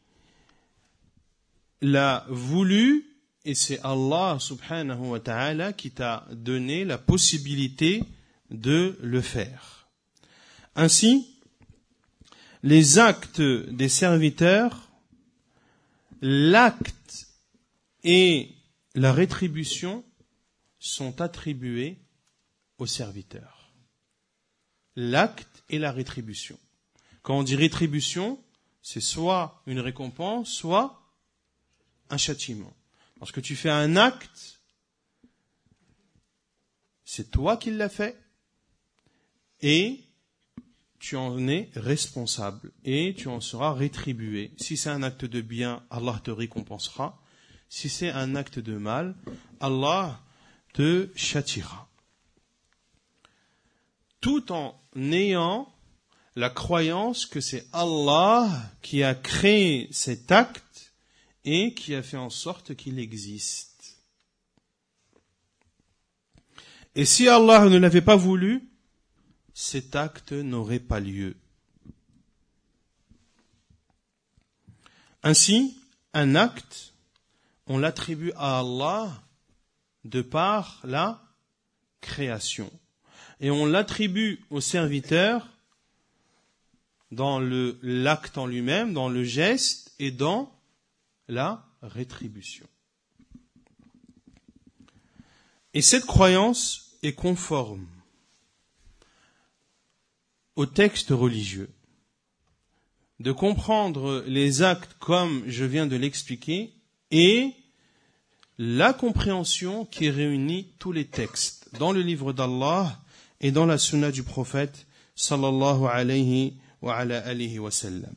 l'a voulu. Et c'est Allah subhanahu wa ta'ala qui t'a donné la possibilité de le faire. Ainsi, les actes des serviteurs, l'acte et la rétribution sont attribués aux serviteurs. L'acte et la rétribution. Quand on dit rétribution, c'est soit une récompense, soit un châtiment. Lorsque tu fais un acte, c'est toi qui l'as fait et tu en es responsable et tu en seras rétribué. Si c'est un acte de bien, Allah te récompensera. Si c'est un acte de mal, Allah te châtiera. Tout en ayant la croyance que c'est Allah qui a créé cet acte et qui a fait en sorte qu'il existe. Et si Allah ne l'avait pas voulu, cet acte n'aurait pas lieu. Ainsi, un acte, on l'attribue à Allah de par la création. Et on l'attribue au serviteur dans le, l'acte en lui-même, dans le geste et dans la rétribution. Et cette croyance est conforme au texte religieux. De comprendre les actes comme je viens de l'expliquer et la compréhension qui réunit tous les textes dans le livre d'Allah et dans la sunna du prophète sallallahu alayhi wa ala alihi wa sallam.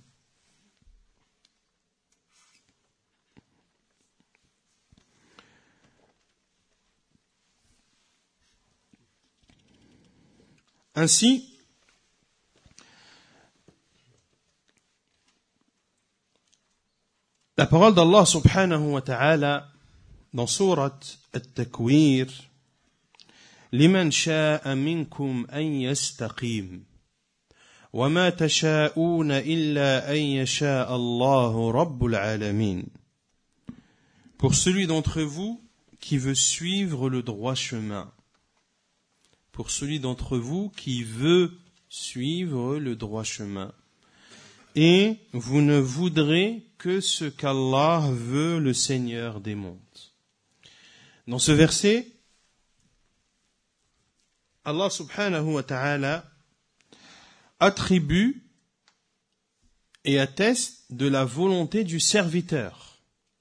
Ainsi, la parole d'Allah subhanahu wa ta'ala dans sourate At-Takwir, لمن شاء منكم أن يستقيم وما تشاءون إلا أن يشاء الله رب العالمين. Pour celui d'entre vous qui veut suivre le droit chemin. Pour celui d'entre vous qui veut suivre le droit chemin. Et vous ne voudrez que ce qu'Allah veut, le Seigneur des mondes. Dans ce verset, Allah subhanahu wa ta'ala attribue et atteste de la volonté du serviteur.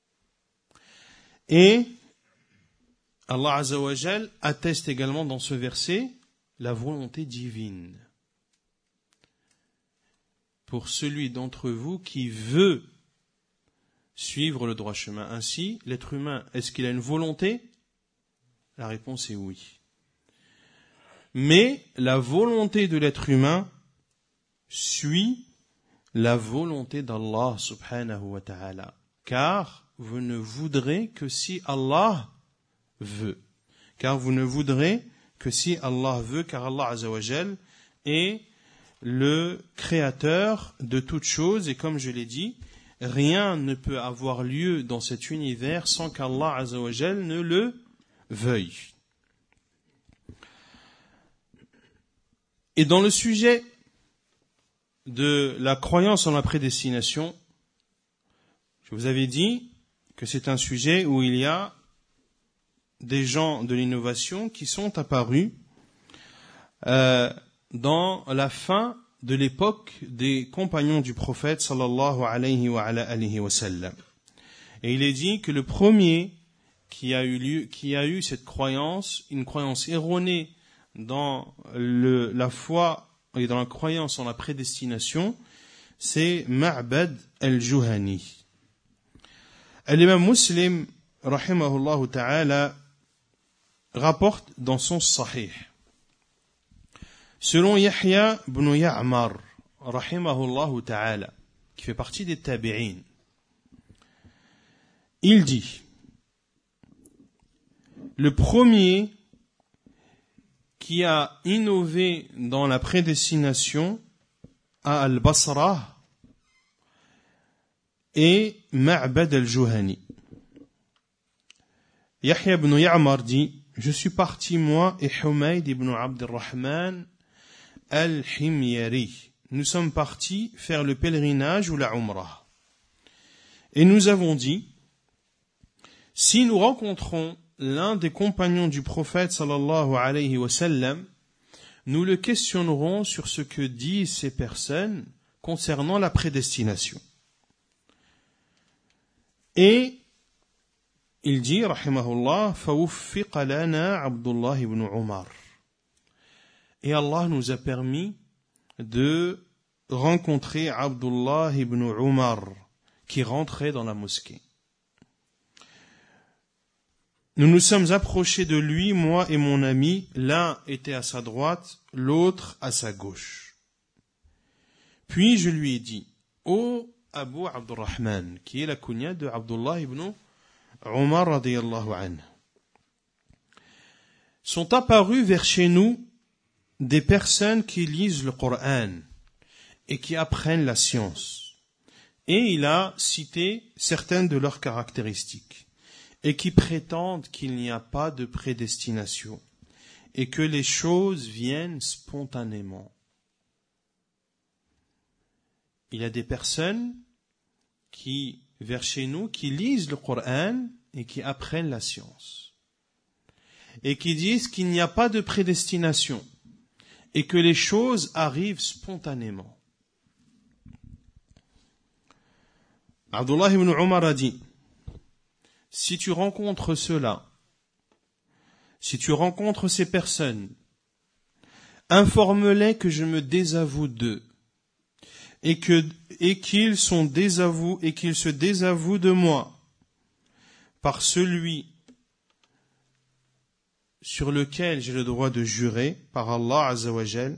Et Allah azza wa jal atteste également dans ce verset la volonté divine. Pour celui d'entre vous qui veut suivre le droit chemin. Ainsi, l'être humain, est-ce qu'il a une volonté? La réponse est oui. Mais la volonté de l'être humain suit la volonté d'Allah subhanahu wa ta'ala. Car vous ne voudrez que si Allah veut. Car vous ne voudrez que si Allah veut, car Allah azza wa jal est le créateur de toutes choses, et comme je l'ai dit, rien ne peut avoir lieu dans cet univers sans qu'Allah azza wa jal ne le veuille. Et dans le sujet de la croyance en la prédestination, je vous avais dit que c'est un sujet où il y a des gens de l'innovation qui sont apparus euh, dans la fin de l'époque des compagnons du prophète sallallahu alayhi wa ala alihi wa sallam. Et il est dit que le premier qui a eu lieu, qui a eu cette croyance, une croyance erronée dans le, la foi et dans la croyance en la prédestination, c'est Ma'bad al-Juhani. L'imam Muslim, rahimahullah ta'ala, rapporte dans son Sahih. Selon Yahya ibn Ya'mar, rahimahullah ta'ala, qui fait partie des tabi'in, il dit, le premier qui a innové dans la prédestination à Al-Basra est Ma'bad al-Juhani. Yahya ibn Ya'mar dit, je suis parti moi et Humayd ibn Abdurrahman al-Himyari. Nous sommes partis faire le pèlerinage ou la Umrah. Et nous avons dit, si nous rencontrons l'un des compagnons du prophète sallallahu alayhi wa sallam, nous le questionnerons sur ce que disent ces personnes concernant la prédestination. Et il dit, rahimahullah, fawuffiqa lana Abdullah ibn Umar. Et Allah nous a permis de rencontrer Abdullah ibn Umar, qui rentrait dans la mosquée. Nous nous sommes approchés de lui, moi et mon ami, l'un était à sa droite, l'autre à sa gauche. Puis je lui ai dit, ô Abu Abdurrahman, qui est la kunya de Abdullah ibn Umar radiyallahu anhu, sont apparus vers chez nous des personnes qui lisent le Coran et qui apprennent la science. Et il a cité certaines de leurs caractéristiques et qui prétendent qu'il n'y a pas de prédestination et que les choses viennent spontanément. Il y a des personnes qui, vers chez nous, qui lisent le Coran et qui apprennent la science et qui disent qu'il n'y a pas de prédestination et que les choses arrivent spontanément. Abdullah ibn Umar a dit, si tu rencontres cela, si tu rencontres ces personnes, informe-les que je me désavoue d'eux et que et qu'ils sont désavoués et qu'ils se désavouent de moi par celui sur lequel j'ai le droit de jurer, par Allah Azza wa Jal,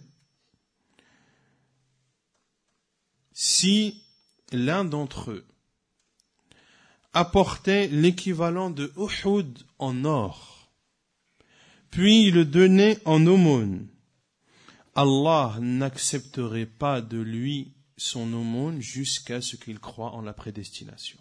si l'un d'entre eux apportait l'équivalent de Uhud en or, puis le donnait en aumône, Allah n'accepterait pas de lui son aumône jusqu'à ce qu'il croie en la prédestination.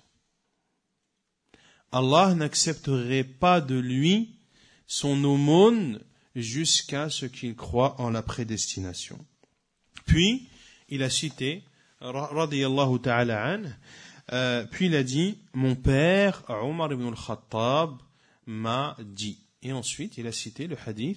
Allah n'accepterait pas de lui son aumône jusqu'à ce qu'il croie en la prédestination. Puis, il a cité, radiyallahu ta'ala anhu, euh, puis il a dit, mon père, Omar ibn al-Khattab, m'a dit. Et ensuite, il a cité le hadith,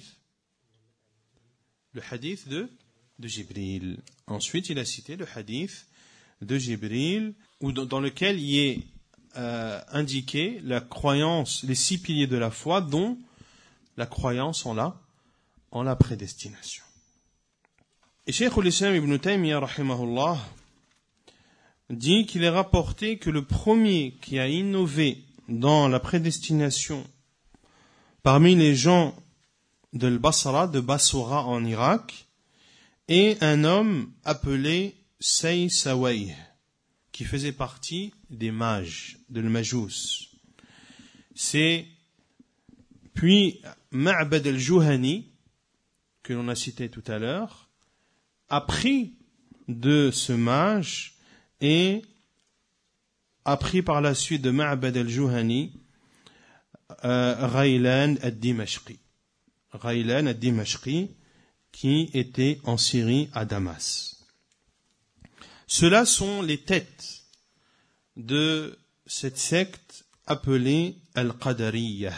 le hadith de, de Jibril. Ensuite, il a cité le hadith de Jibril, où, dans lequel il est euh, indiqué la croyance, les six piliers de la foi, dont la croyance en la, en la prédestination. Et Cheikh al-Islam ibn Taymiyyah, rahimahullah, dit qu'il est rapporté que le premier qui a innové dans la prédestination parmi les gens de Basra, de Basra en Irak, est un homme appelé Say Sawayh, qui faisait partie des mages, de l'Majous. C'est puis Ma'bad al-Juhani, que l'on a cité tout à l'heure, a pris de ce mage et a pris par la suite de Ma'bad al-Juhani euh, Ghaylan al-Dimashqi. Ghaylan al-Dimashqi, qui était en Syrie à Damas. Ceux-là sont les têtes de cette secte appelée Al-Qadariyah.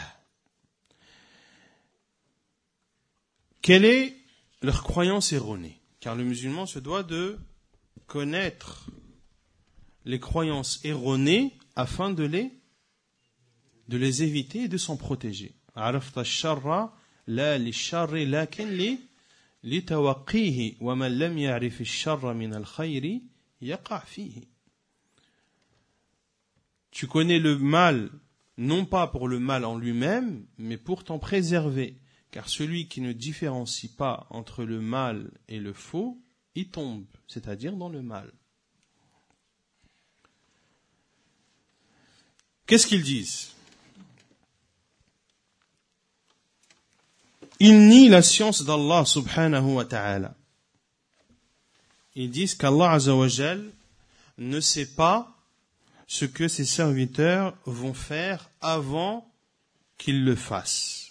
Quelle est leur croyance erronée? Car le musulman se doit de connaître les croyances erronées afin de les, de les éviter et de s'en protéger. عرفت الشر لا للشر لكن لتوقيه ومن لم يعرف الشر من الخير يقع فيه. Tu connais le mal non pas pour le mal en lui-même, mais pour t'en préserver. Car celui qui ne différencie pas entre le mal et le faux, il tombe, c'est-à-dire dans le mal. Qu'est-ce qu'ils disent? Ils nient la science d'Allah subhanahu wa ta'ala. Ils disent qu'Allah Azza wa Jal ne sait pas ce que ses serviteurs vont faire avant qu'ils le fassent.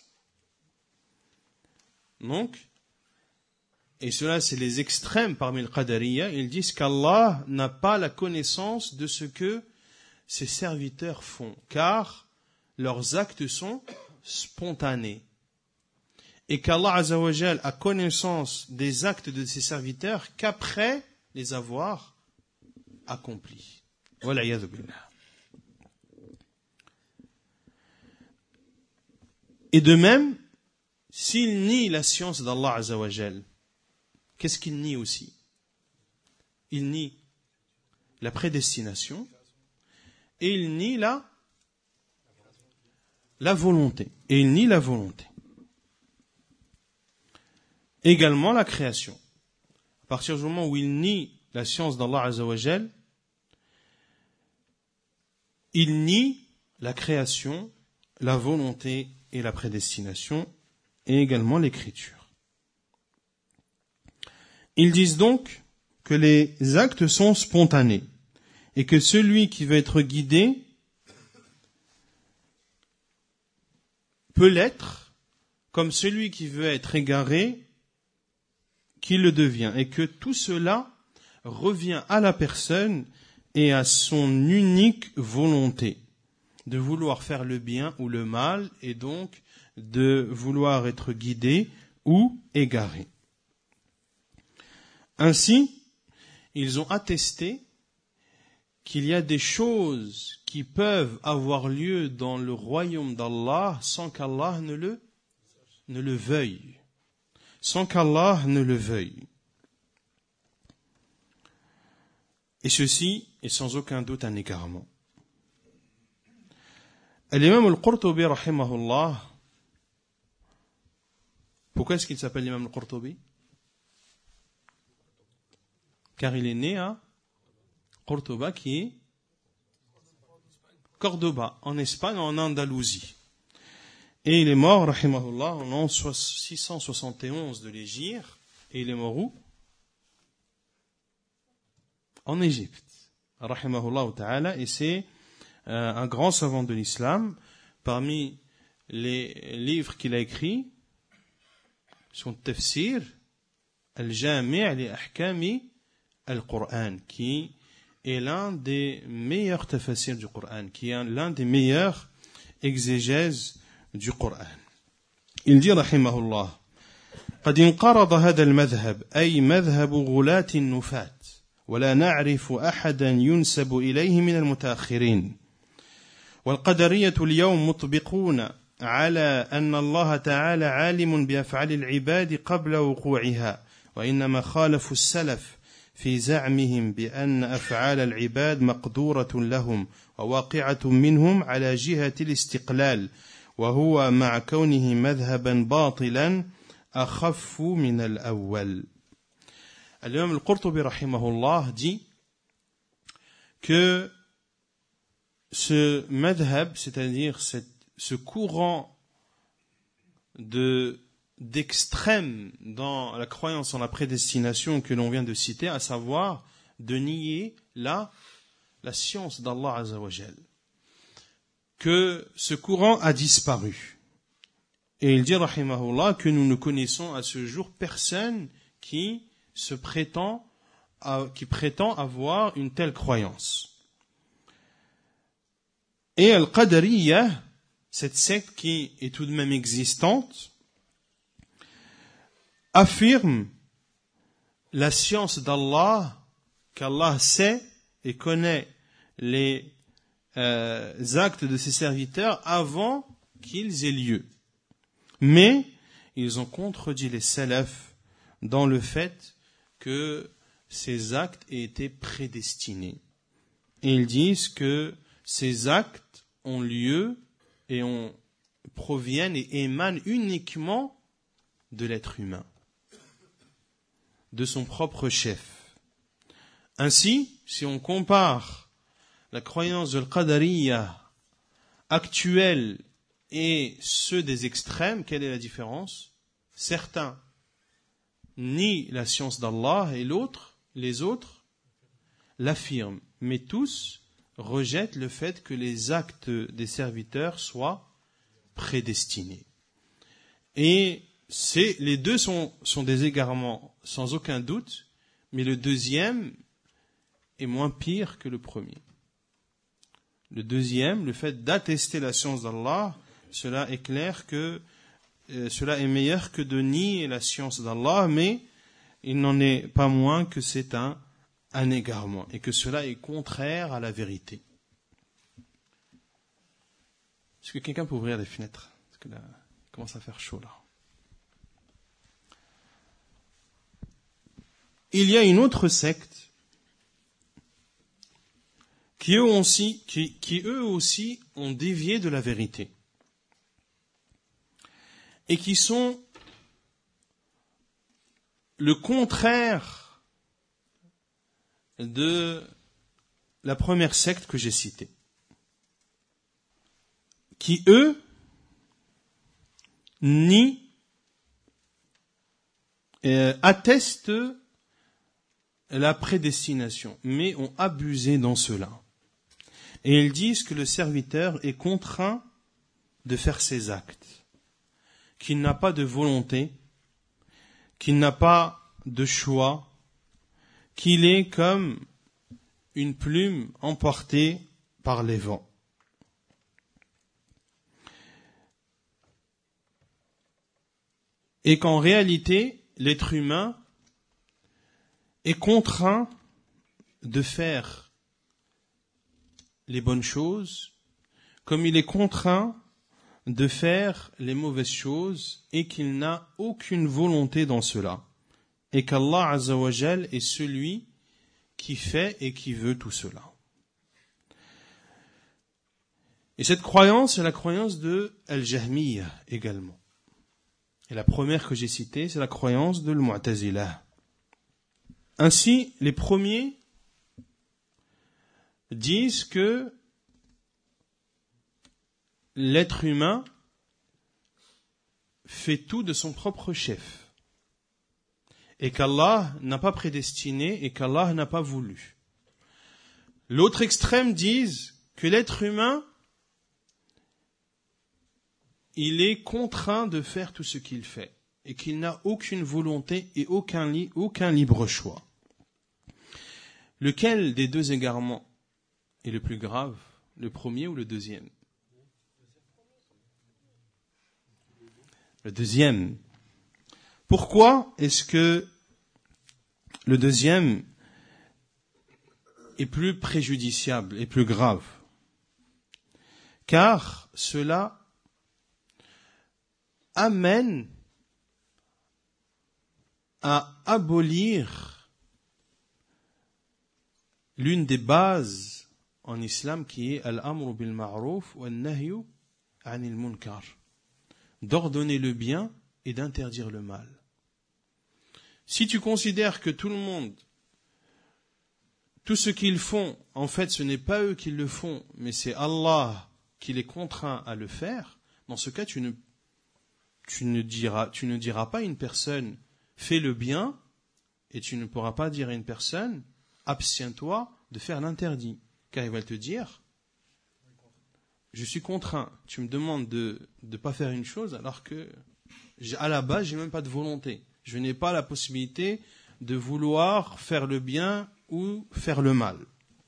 Donc, et cela c'est les extrêmes parmi le Qadariyya, ils disent qu'Allah n'a pas la connaissance de ce que ses serviteurs font, car leurs actes sont spontanés. Et qu'Allah Azza wa Jal a connaissance des actes de ses serviteurs qu'après les avoir accomplis. Wal'iyadhu billah. Et de même, s'il nie la science d'Allah Azza wa Jal, qu'est-ce qu'il nie aussi? Il nie la prédestination et il nie la, la volonté. Et il nie la volonté. Également la création. À partir du moment où il nie la science d'Allah Azza wa Jal, il nie la création, la volonté et la prédestination. et également l'écriture. Ils disent donc que les actes sont spontanés et que celui qui veut être guidé peut l'être comme celui qui veut être égaré qui le devient, et que tout cela revient à la personne et à son unique volonté de vouloir faire le bien ou le mal, et donc de vouloir être guidé ou égaré. Ainsi, ils ont attesté qu'il y a des choses qui peuvent avoir lieu dans le royaume d'Allah sans qu'Allah ne le, ne le veuille. Sans qu'Allah ne le veuille. Et ceci est sans aucun doute un égarement. L'imam al-Qurtubi, rahimahullah, pourquoi est-ce qu'il s'appelle l'imam al-Qurtubi? Car il est né à Cordoba, qui est Cordoba, en Espagne, en Andalousie. Et il est mort, rahimahullah, en l'an six cent soixante et onze de l'Hégire. Et il est mort où? En Égypte. Rahimahullah ta'ala. Et c'est euh, un grand savant de l'islam. Parmi les livres qu'il a écrits, son tafsir, Al-Jami' li Ahkami Al-Qur'an, qui est l'un des meilleurs tafsirs du Coran, qui est l'un des meilleurs exégèses du Coran. Il dit rahimahullah: قد انقرض هذا المذهب أي مذهب غلاة النفاة ولا نعرف أحدا ينسب إليه من المتأخرين والقدرية اليوم مطبقون على أن الله تعالى عالم بأفعال العباد قبل وقوعها وإنما خالفوا السلف في زعمهم بأن أفعال العباد مقدورة لهم وواقعة منهم على جهة الاستقلال وهو مع كونه مذهبا باطلا أخف من الأول. L'imam al-Qurtubi rahimahullah dit que ce madhab, c'est-à-dire cette, ce courant de, d'extrême dans la croyance en la prédestination que l'on vient de citer, à savoir de nier la, la science d'Allah Azza wa Jal, que ce courant a disparu. Et il dit, rahimahullah, que nous ne connaissons à ce jour personne qui se prétend, qui prétend avoir une telle croyance. Et Al-Qadariyya, cette secte qui est tout de même existante, affirme la science d'Allah, qu'Allah sait et connaît les euh, actes de ses serviteurs avant qu'ils aient lieu. Mais ils ont contredit les salafs dans le fait que ces actes aient été prédestinés. Et ils disent que ces actes ont lieu et on, proviennent et émanent uniquement de l'être humain, de son propre chef. Ainsi, si on compare la croyance de l'Qadariyya actuelle et ceux des extrêmes, quelle est la différence? Certains nient la science d'Allah et l'autre, les autres, l'affirment. Mais tous rejettent le fait que les actes des serviteurs soient prédestinés. Et c'est, les deux sont, sont des égarements sans aucun doute, mais le deuxième est moins pire que le premier. Le deuxième, le fait d'attester la science d'Allah, cela est clair que euh, cela est meilleur que de nier la science d'Allah, mais il n'en est pas moins que c'est un, un égarement et que cela est contraire à la vérité. Est-ce que quelqu'un peut ouvrir les fenêtres? Parce que là, il commence à faire chaud là. Il y a une autre secte qui eux aussi, qui, qui eux aussi ont dévié de la vérité et qui sont le contraire de la première secte que j'ai citée, qui eux nient euh, attestent la prédestination, mais ont abusé dans cela. Et ils disent que le serviteur est contraint de faire ses actes, qu'il n'a pas de volonté, qu'il n'a pas de choix, qu'il est comme une plume emportée par les vents. Et qu'en réalité, l'être humain est contraint de faire les bonnes choses, comme il est contraint de faire les mauvaises choses, et qu'il n'a aucune volonté dans cela. Et qu'Allah Azza wa Jal est celui qui fait et qui veut tout cela. Et cette croyance est la croyance de Al-Jahmiyya également. Et la première que j'ai citée, c'est la croyance de Al-Mu'tazila. Ainsi, les premiers disent que l'être humain fait tout de son propre chef, et qu'Allah n'a pas prédestiné et qu'Allah n'a pas voulu. L'autre extrême disent que l'être humain, il est contraint de faire tout ce qu'il fait et qu'il n'a aucune volonté et aucun, li- aucun libre choix. Lequel des deux égarements est le plus grave, le premier ou le deuxième? Le deuxième. Pourquoi est-ce que le deuxième est plus préjudiciable et plus grave? Car cela amène à abolir l'une des bases en islam qui est al-amru bil ma'ruf wa an-nahyu 'anil munkar, d'ordonner le bien et d'interdire le mal. Si tu considères que tout le monde, tout ce qu'ils font, en fait ce n'est pas eux qui le font, mais c'est Allah qui les contraint à le faire, dans ce cas tu ne, tu ne diras, tu ne diras pas à une personne fais le bien, et tu ne pourras pas dire à une personne abstiens-toi de faire l'interdit, car il va te dire je suis contraint, tu me demandes de ne pas faire une chose alors que à la base j'ai même pas de volonté, je n'ai pas la possibilité de vouloir faire le bien ou faire le mal.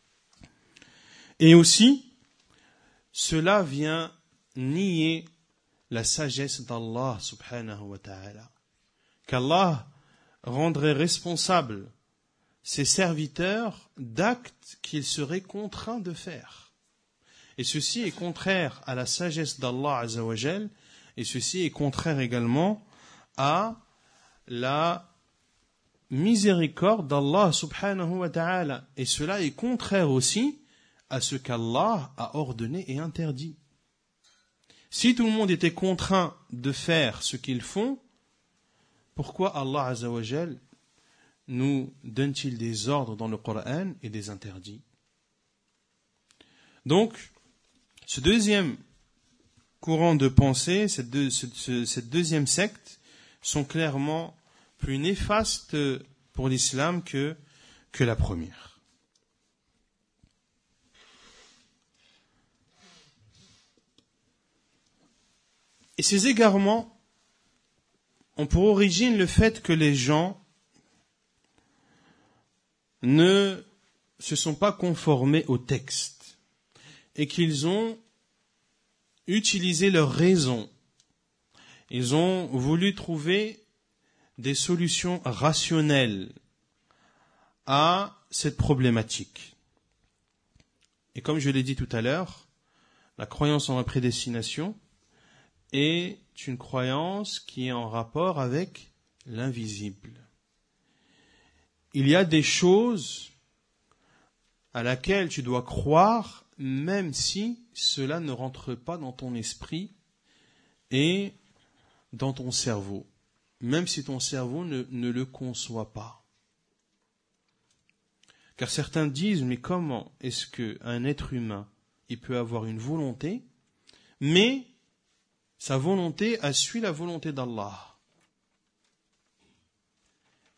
Et aussi cela vient nier la sagesse d'Allah subhanahu wa ta'ala, qu'Allah rendrait responsable ses serviteurs d'actes qu'ils seraient contraints de faire. Et ceci est contraire à la sagesse d'Allah Azza wa Jal, et ceci est contraire également à la miséricorde d'Allah subhanahu wa ta'ala. Et cela est contraire aussi à ce qu'Allah a ordonné et interdit. Si tout le monde était contraint de faire ce qu'ils font, pourquoi Allah Azza wa Jal nous donne-t-il des ordres dans le Coran et des interdits? Donc, ce deuxième courant de pensée, cette, deux, ce, ce, cette deuxième secte, sont clairement plus néfastes pour l'islam que, que la première. Et ces égarements ont pour origine le fait que les gens ne se sont pas conformés au texte et qu'ils ont utilisé leur raison. Ils ont voulu trouver des solutions rationnelles à cette problématique. Et comme je l'ai dit tout à l'heure, la croyance en la prédestination est une croyance qui est en rapport avec l'invisible. Il y a des choses à laquelle tu dois croire, même si cela ne rentre pas dans ton esprit et dans ton cerveau, même si ton cerveau ne, ne le conçoit pas. Car certains disent, mais comment est-ce qu'un être humain, il peut avoir une volonté, mais sa volonté a suivi la volonté d'Allah?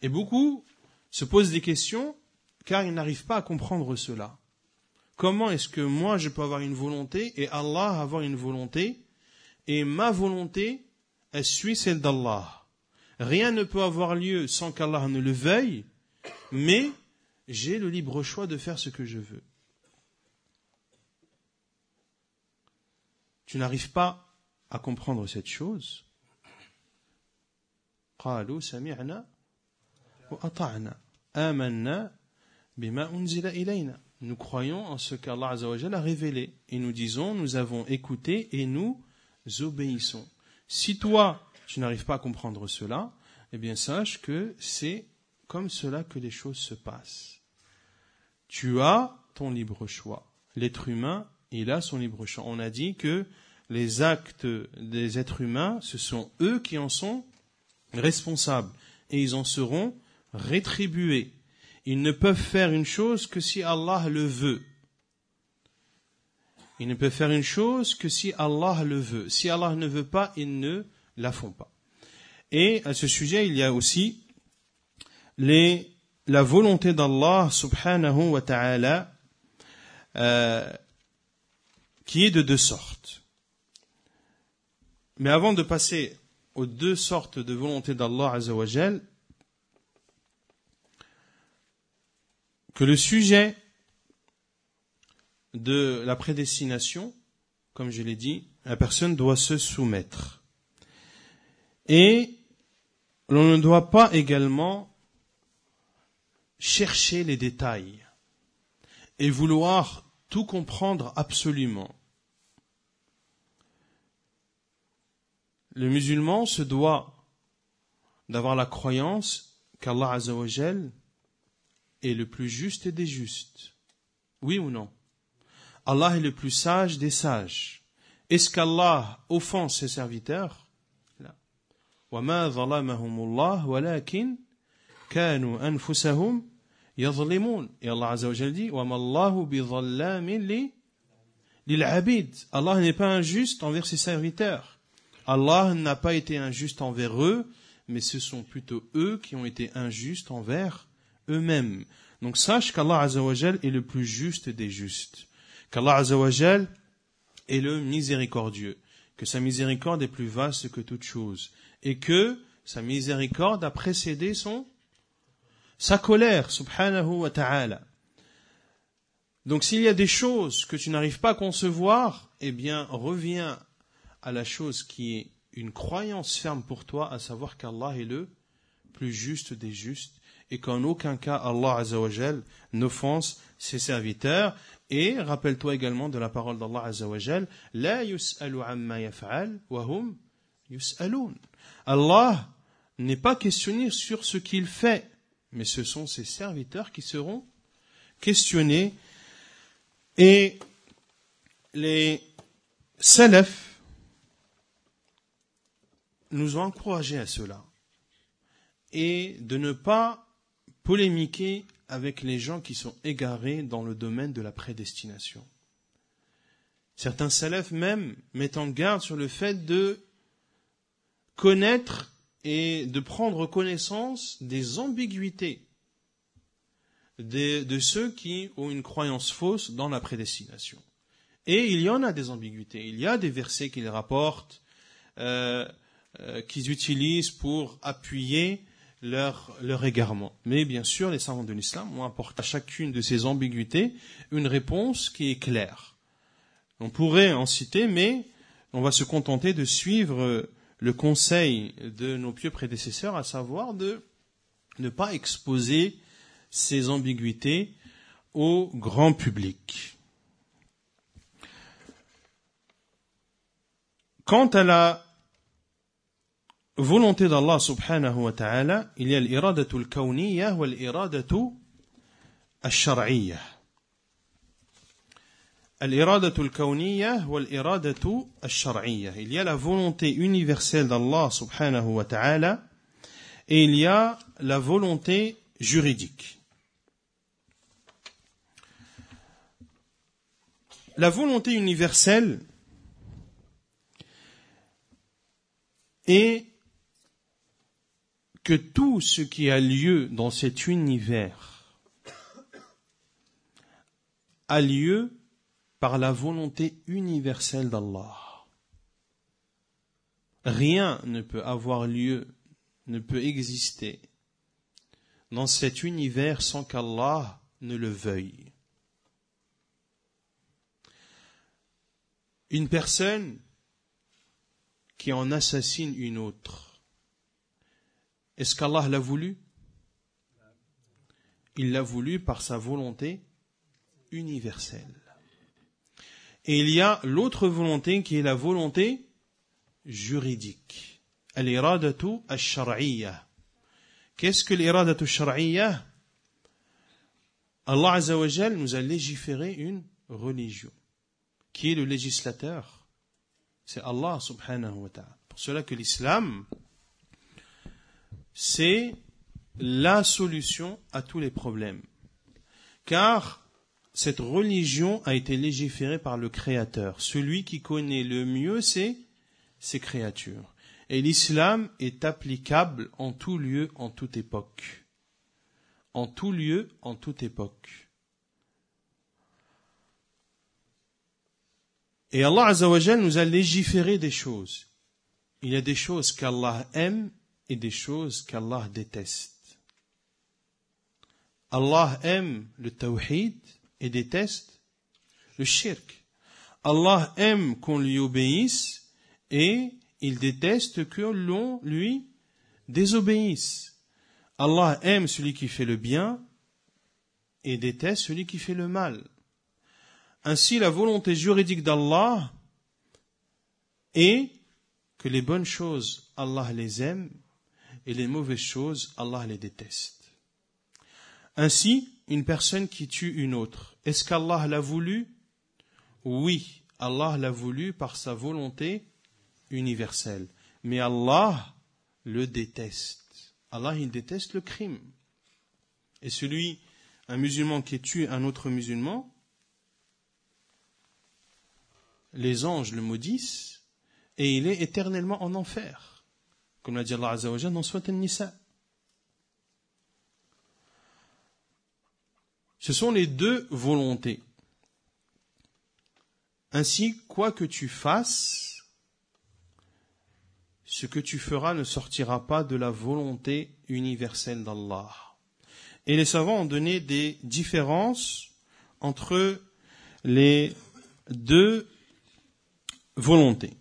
Et beaucoup se posent des questions car ils n'arrivent pas à comprendre cela. Comment est-ce que moi je peux avoir une volonté et Allah avoir une volonté et ma volonté, elle suit celle d'Allah. Rien ne peut avoir lieu sans qu'Allah ne le veuille, mais j'ai le libre choix de faire ce que je veux. Tu n'arrives pas à comprendre cette chose. قالوا سمعنا وأطعنا آمنا بما أنزل إلينا. Nous croyons en ce qu'Allah Azza wa Jalla a révélé et nous disons nous avons écouté et nous obéissons. Si toi tu n'arrives pas à comprendre cela, eh bien sache que c'est comme cela que les choses se passent. Tu as ton libre choix. L'être humain, il a son libre choix. On a dit que les actes des êtres humains, ce sont eux qui en sont responsables et ils en seront rétribués. Ils ne peuvent faire une chose que si Allah le veut. Ils ne peuvent faire une chose que si Allah le veut. Si Allah ne veut pas, ils ne la font pas. Et à ce sujet, il y a aussi les, la volonté d'Allah subhanahu wa ta'ala euh, qui est de deux sortes. Mais avant de passer aux deux sortes de volonté d'Allah Azza wa Jal, que le sujet de la prédestination, comme je l'ai dit, la personne doit se soumettre. Et l'on ne doit pas également chercher les détails et vouloir tout comprendre absolument. Le musulman se doit d'avoir la croyance qu'Allah Azza wa Jal est le plus juste des justes. Oui ou non? Allah est le plus sage des sages. Est-ce qu'Allah offense ses serviteurs? La. وَمَا ظَلَمَهُمُ اللَّهُ وَلَكِنْ كَانُوا أَنفُسَهُمْ يَظْلِمُونَ. Et Allah Azza wa Jal dit وَمَا اللَّهُ بِظَلَّامٍ لِلْعَبِيدِ. Allah n'est pas injuste envers ses serviteurs. Allah n'a pas été injuste envers eux, mais ce sont plutôt eux qui ont été injustes envers eux-mêmes. Donc sache qu'Allah Azza wa Jal est le plus juste des justes. Qu'Allah Azza wa Jal est le miséricordieux. Que sa miséricorde est plus vaste que toute chose. Et que sa miséricorde a précédé son, sa colère, subhanahu wa ta'ala. Donc s'il y a des choses que tu n'arrives pas à concevoir, eh bien reviens à la chose qui est une croyance ferme pour toi, à savoir qu'Allah est le plus juste des justes et qu'en aucun cas Allah Azza wa Jal n'offense ses serviteurs. Et rappelle-toi également de la parole d'Allah Azza wa Jal, La yus'alu amma yaf'al wa hum yus'alun. Allah n'est pas questionné sur ce qu'il fait, mais ce sont ses serviteurs qui seront questionnés. Et les salafs nous ont encouragés à cela et de ne pas polémiquer avec les gens qui sont égarés dans le domaine de la prédestination. Certains salafs même mettent en garde sur le fait de connaître et de prendre connaissance des ambiguïtés de, de ceux qui ont une croyance fausse dans la prédestination. Et il y en a des ambiguïtés, il y a des versets qu'ils rapportent, euh, euh, qu'ils utilisent pour appuyer Leur, leur égarement. Mais bien sûr, les savants de l'islam ont apporté à chacune de ces ambiguïtés une réponse qui est claire. On pourrait en citer, mais on va se contenter de suivre le conseil de nos pieux prédécesseurs, à savoir de ne pas exposer ces ambiguïtés au grand public. Quant à la volonté d'Allah subhanahu wa ta'ala, il y a l'iradatu al-kawniyya wa l'iradatu al-shar'iyya. L'iradatu al-kawniyya wa l'iradatu al-shar'iyya. Il y a la volonté universelle d'Allah subhanahu wa ta'ala et il y a la volonté juridique. La volonté universelle est que tout ce qui a lieu dans cet univers a lieu par la volonté universelle d'Allah. Rien ne peut avoir lieu, ne peut exister dans cet univers sans qu'Allah ne le veuille. Une personne qui en assassine une autre, est-ce qu'Allah l'a voulu? Il l'a voulu par sa volonté universelle. Et il y a l'autre volonté qui est la volonté juridique. Al-iradatu al-shar'iyya. Qu'est-ce que l'iradatu al-shar'iyya? Allah Azza wa Jal nous a légiféré une religion. Qui est le législateur? C'est Allah subhanahu wa ta'ala. Pour cela que l'islam, c'est la solution à tous les problèmes. Car cette religion a été légiférée par le Créateur. Celui qui connaît le mieux, c'est ses créatures. Et l'islam est applicable en tout lieu, en toute époque. En tout lieu, en toute époque. Et Allah Azza wa Jal nous a légiféré des choses. Il y a des choses qu'Allah aime et des choses qu'Allah déteste. Allah aime le tawhid et déteste le shirk. Allah aime qu'on lui obéisse et il déteste que l'on lui désobéisse. Allah aime celui qui fait le bien et déteste celui qui fait le mal. Ainsi, la volonté juridique d'Allah est que les bonnes choses, Allah les aime, et les mauvaises choses, Allah les déteste. Ainsi, une personne qui tue une autre, est-ce qu'Allah l'a voulu? Oui, Allah l'a voulu par sa volonté universelle. Mais Allah le déteste. Allah, il déteste le crime. Et celui, un musulman qui tue un autre musulman, les anges le maudissent et il est éternellement en enfer. Comme l'a dit Allah Azza wa Jalla dans Surat An-Nisa. Ce sont les deux volontés. Ainsi, quoi que tu fasses, ce que tu feras ne sortira pas de la volonté universelle d'Allah. Et les savants ont donné des différences entre les deux volonté.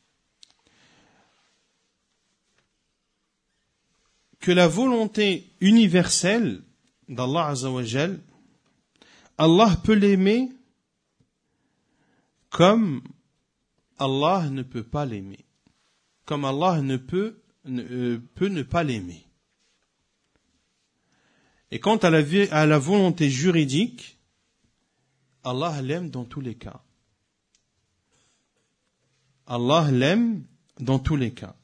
Que la volonté universelle d'Allah Azza wa Jal, Allah peut l'aimer comme Allah ne peut pas l'aimer. Comme Allah ne peut ne, euh, peut ne pas l'aimer. Et quant à la, à la volonté juridique, Allah l'aime dans tous les cas. Allah l'aime dans tous les cas.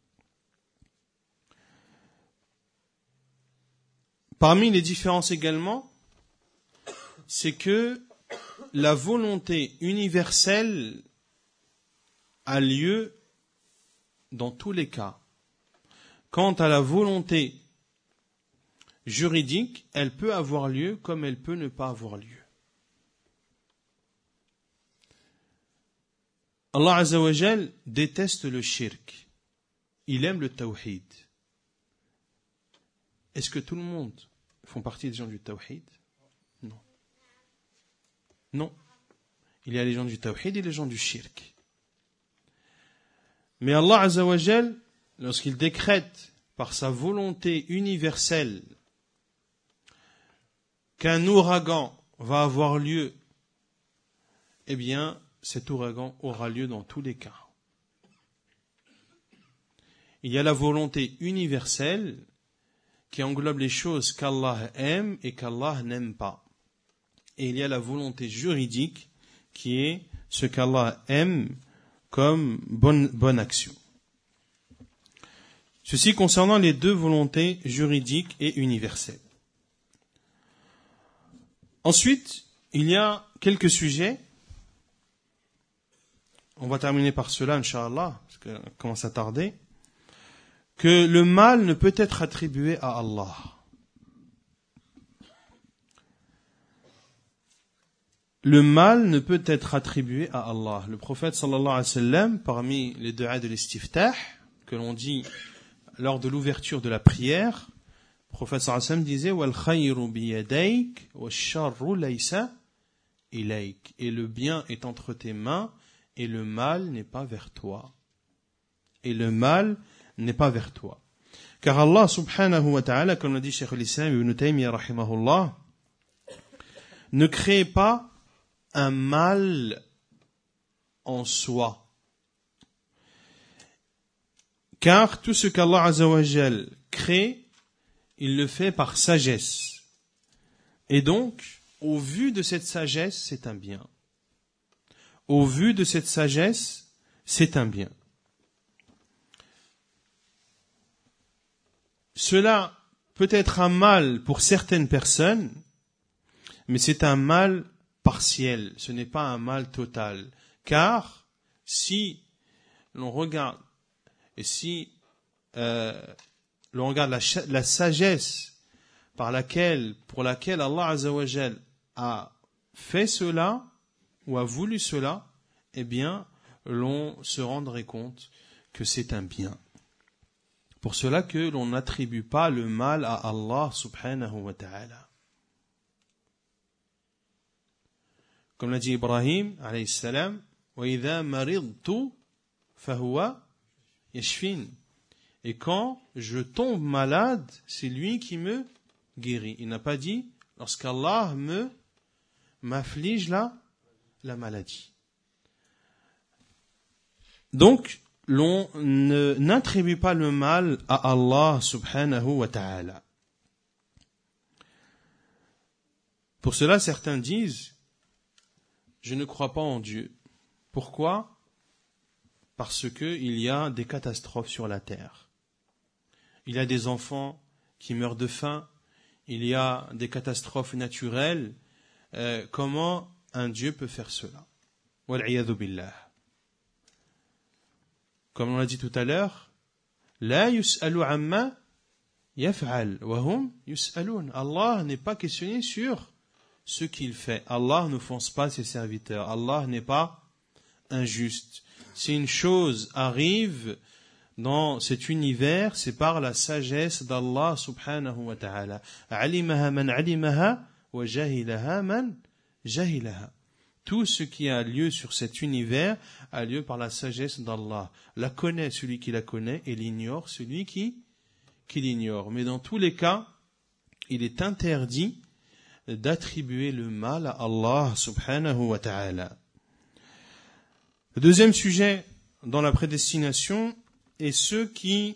Parmi les différences également, c'est que la volonté universelle a lieu dans tous les cas. Quant à la volonté juridique, elle peut avoir lieu comme elle peut ne pas avoir lieu. Allah Azza wa Jal déteste le shirk. Il aime le tawhid. Est-ce que tout le monde font partie des gens du tawhid? Non. Non. Il y a les gens du tawhid et les gens du shirk. Mais Allah Azza wa Jal, lorsqu'il décrète par sa volonté universelle qu'un ouragan va avoir lieu, eh bien, cet ouragan aura lieu dans tous les cas. Il y a la volonté universelle qui englobe les choses qu'Allah aime et qu'Allah n'aime pas. Et il y a la volonté juridique qui est ce qu'Allah aime comme bonne, bonne action. Ceci concernant les deux volontés juridiques et universelles. Ensuite, il y a quelques sujets. On va terminer par cela, Inch'Allah, parce qu'on commence à tarder. que le mal ne peut être attribué à Allah. Le mal ne peut être attribué à Allah. Le prophète sallallahu alayhi wa sallam, parmi les du'a de l'istiftah, que l'on dit lors de l'ouverture de la prière, le prophète sallallahu alayhi wa sallam disait wal khayru biyadayk wash sharru laysa ilayk. Et le bien est entre tes mains et le mal n'est pas vers toi. Et le mal n'est pas vers toi. Car Allah subhanahu wa ta'ala, comme l'a dit Cheikh al-Islam Ibn Taymiyyah rahimahullah, ne crée pas un mal en soi. Car tout ce qu'Allah Azza wa Jal crée, il le fait par sagesse. Et donc, au vu de cette sagesse, c'est un bien. Au vu de cette sagesse, c'est un bien. Cela peut être un mal pour certaines personnes, mais c'est un mal partiel, ce n'est pas un mal total. Car si l'on regarde, et si euh, l'on regarde la, la sagesse par laquelle, pour laquelle Allah Azza wa Jal a fait cela, ou a voulu cela, eh bien, l'on se rendrait compte que c'est un bien. Pour cela que l'on n'attribue pas le mal à Allah subhanahu wa ta'ala. Comme l'a dit Ibrahim, alayhi salam, وَإِذَا مَرِضْتُ فَهُوَ يَشْفِينِ. Et quand je tombe malade, c'est lui qui me guérit. Il n'a pas dit, lorsqu'Allah me, m'afflige la, la maladie. Donc, l'on ne, n'attribue pas le mal à Allah subhanahu wa ta'ala. Pour cela, certains disent, je ne crois pas en Dieu. Pourquoi ? Parce que il y a des catastrophes sur la terre. Il y a des enfants qui meurent de faim. Il y a des catastrophes naturelles. Euh, comment un Dieu peut faire cela ? Wal'iyadhu billah. Comme on l'a dit tout à l'heure, la yus'alu amma yaf'al wa hum yus'alun. Allah n'est pas questionné sur ce qu'il fait. Allah ne fonce pas ses serviteurs. Allah n'est pas injuste. Si une chose arrive dans cet univers, c'est par la sagesse d'Allah subhanahu wa ta'ala. Alimaha man alimaha wa jahilaha man jahilaha. Tout ce qui a lieu sur cet univers a lieu par la sagesse d'Allah. La connaît celui qui la connaît et l'ignore celui qui, qui l'ignore. Mais dans tous les cas, il est interdit d'attribuer le mal à Allah subhanahu wa ta'ala. Le deuxième sujet dans la prédestination est ceux qui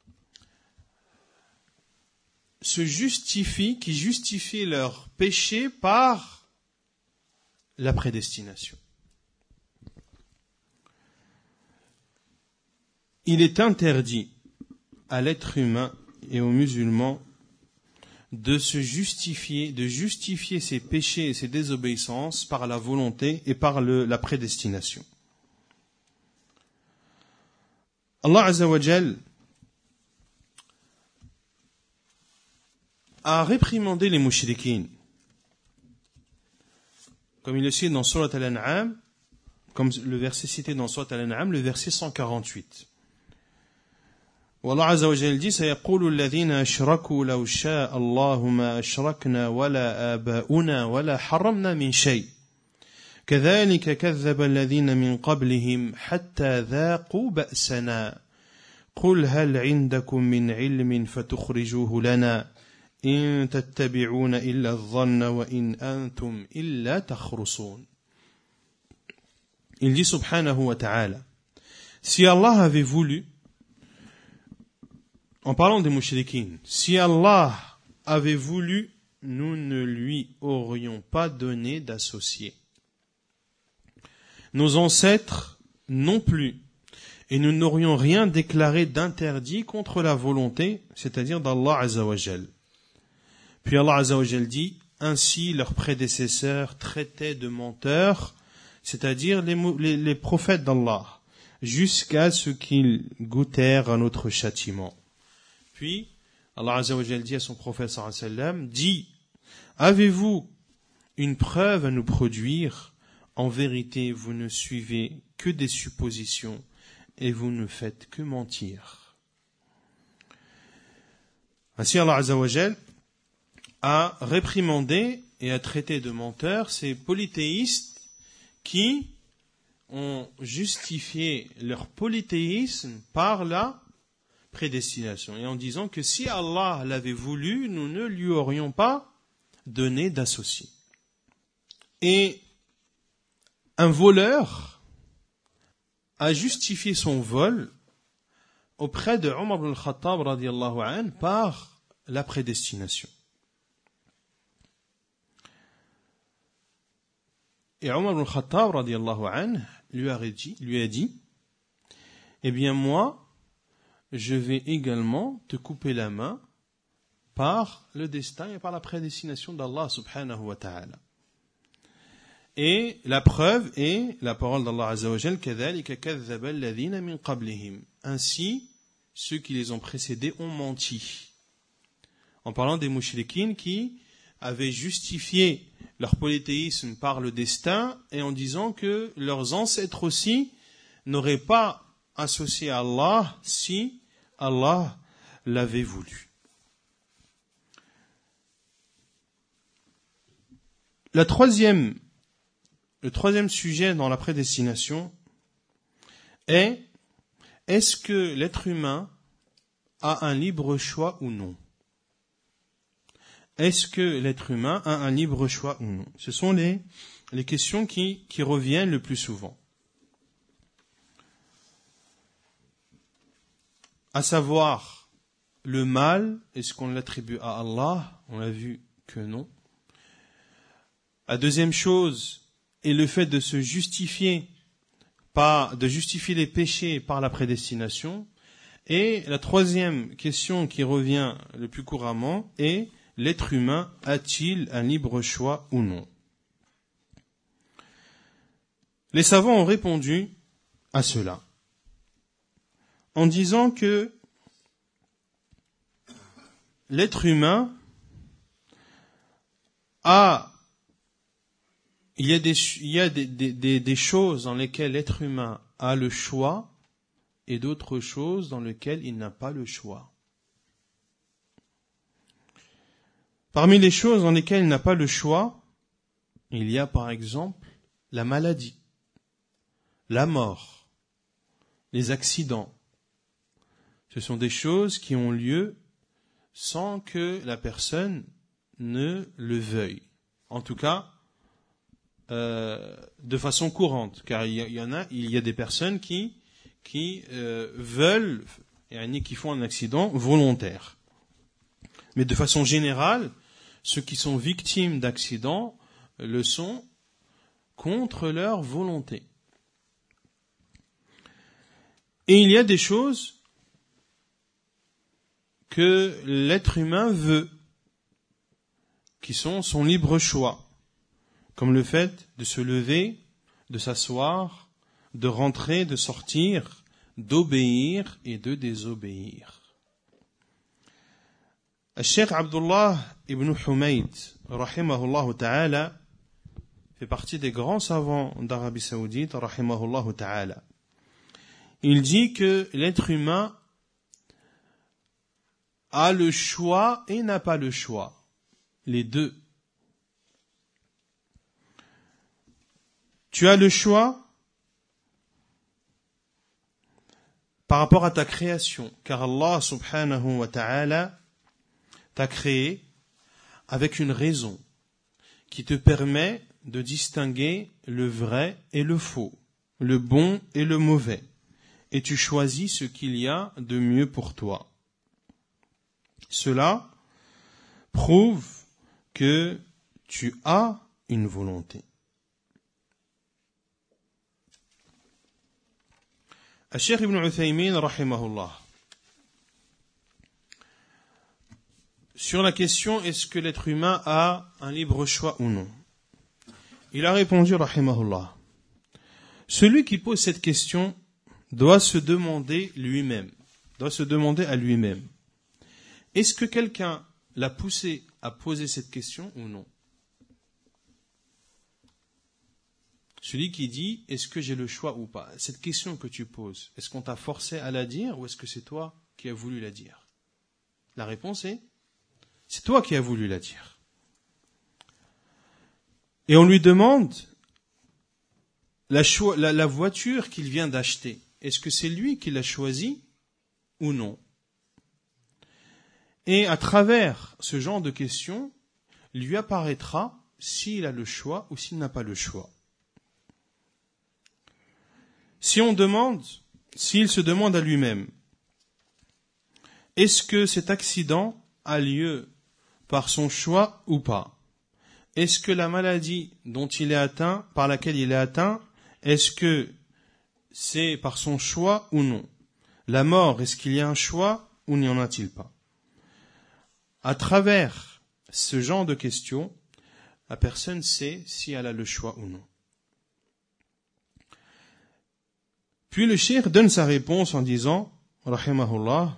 se justifient, qui justifient leur péché par la prédestination. Il est interdit à l'être humain et aux musulmans de se justifier, de justifier ses péchés et ses désobéissances par la volonté et par le, la prédestination. Allah Azza wa Jal a réprimandé les mouchriquines. Comme il le cite dans Surat Al-An'am, comme le verset cité dans Surat Al-An'am, le verset cent quarante-huit. والله عز وجل dit سيقول الذين أشركوا لو شاء الله ما أشركنا ولا آباؤنا ولا حرمنا من شيء كذلك كذب الذين من قبلهم حتى ذاقوا بأسنا قل هل عندكم من علم فتخرجوه لنا إن تتبعون إلا الظن وإن أنتم إلا تخرصون. Il dit subhanahu wa ta'ala, si Allah avait voulu, en parlant des mouchriquines, si Allah avait voulu, nous ne lui aurions pas donné d'associé. Nos ancêtres non plus, et nous n'aurions rien déclaré d'interdit contre la volonté, c'est-à-dire d'Allah Azza wa Jal. Puis Allah Azza wa Jal dit, ainsi leurs prédécesseurs traitaient de menteurs, c'est-à-dire les, les, les prophètes d'Allah, jusqu'à ce qu'ils goûtèrent à notre châtiment. Puis, Allah Azza wa Jalla dit à son prophète sallallahu alayhi wa sallam, dit, avez-vous une preuve à nous produire? En vérité, vous ne suivez que des suppositions et vous ne faites que mentir. Ainsi, Allah Azza wa Jalla a réprimandé et a traité de menteurs ces polythéistes qui ont justifié leur polythéisme par la prédestination et en disant que si Allah l'avait voulu, nous ne lui aurions pas donné d'associé. Et un voleur a justifié son vol auprès de Omar ibn al-Khattab radiyallahu anhu par la prédestination. Et Omar ibn al-Khattab radiyallahu anhu lui a dit, lui a dit, eh bien moi, je vais également te couper la main par le destin et par la prédestination d'Allah subhanahu wa ta'ala. Et la preuve est la parole d'Allah Azza wa Jal, كَذَلِكَ كَذَّبَ الَّذِينَ مِنْ قَبْلِهِمْ. Ainsi, ceux qui les ont précédés ont menti. En parlant des mouchrikines qui avaient justifié leur polythéisme par le destin et en disant que leurs ancêtres aussi n'auraient pas associé à Allah si Allah l'avait voulu. La troisième Le troisième sujet dans la prédestination est, est-ce que l'être humain a un libre choix ou non? Est-ce que l'être humain a un libre choix ou non? Ce sont les, les questions qui, qui reviennent le plus souvent. À savoir, le mal, est-ce qu'on l'attribue à Allah? On a vu que non. La deuxième chose, et le fait de se justifier par, de justifier les péchés par la prédestination. Et la troisième question qui revient le plus couramment est, l'être humain a-t-il un libre choix ou non? Les savants ont répondu à cela en disant que l'être humain a Il y a, des, il y a des, des, des choses dans lesquelles l'être humain a le choix et d'autres choses dans lesquelles il n'a pas le choix. Parmi les choses dans lesquelles il n'a pas le choix, il y a par exemple la maladie, la mort, les accidents. Ce sont des choses qui ont lieu sans que la personne ne le veuille. En tout cas, Euh, de façon courante, car il y, il y en a, il y a des personnes qui qui euh, veulent et qui font un accident volontaire. Mais de façon générale, ceux qui sont victimes d'accidents le sont contre leur volonté. Et il y a des choses que l'être humain veut, qui sont son libre choix. Comme le fait de se lever, de s'asseoir, de rentrer, de sortir, d'obéir et de désobéir. Cheikh Abdullah ibn Humayd, rahimahullah ta'ala, fait partie des grands savants d'Arabie Saoudite, rahimahullah ta'ala. Il dit que l'être humain a le choix et n'a pas le choix. Les deux. Tu as le choix par rapport à ta création, car Allah subhanahu wa ta'ala t'a créé avec une raison qui te permet de distinguer le vrai et le faux, le bon et le mauvais, et tu choisis ce qu'il y a de mieux pour toi. Cela prouve que tu as une volonté. Cheikh Ibn Uthaymin, rahimahullah, sur la question est-ce que l'être humain a un libre choix ou non, il a répondu, rahimahullah, celui qui pose cette question doit se demander lui-même, doit se demander à lui-même, Est-ce que quelqu'un l'a poussé à poser cette question ou non? Celui qui dit, est-ce que j'ai le choix ou pas? Cette question que tu poses, est-ce qu'on t'a forcé à la dire ou est-ce que c'est toi qui as voulu la dire? La réponse est, c'est toi qui as voulu la dire. Et on lui demande la, cho- la, la voiture qu'il vient d'acheter. Est-ce que c'est lui qui l'a choisie ou non? Et à travers ce genre de questions, lui apparaîtra s'il a le choix ou s'il n'a pas le choix. Si on demande, s'il se demande à lui-même, est-ce que cet accident a lieu par son choix ou pas? Est-ce que la maladie dont il est atteint, par laquelle il est atteint, est-ce que c'est par son choix ou non? La mort, est-ce qu'il y a un choix ou n'y en a-t-il pas? À travers ce genre de questions, la personne sait si elle a le choix ou non. Puis le cheikh donne sa réponse en disant, rahimahullah,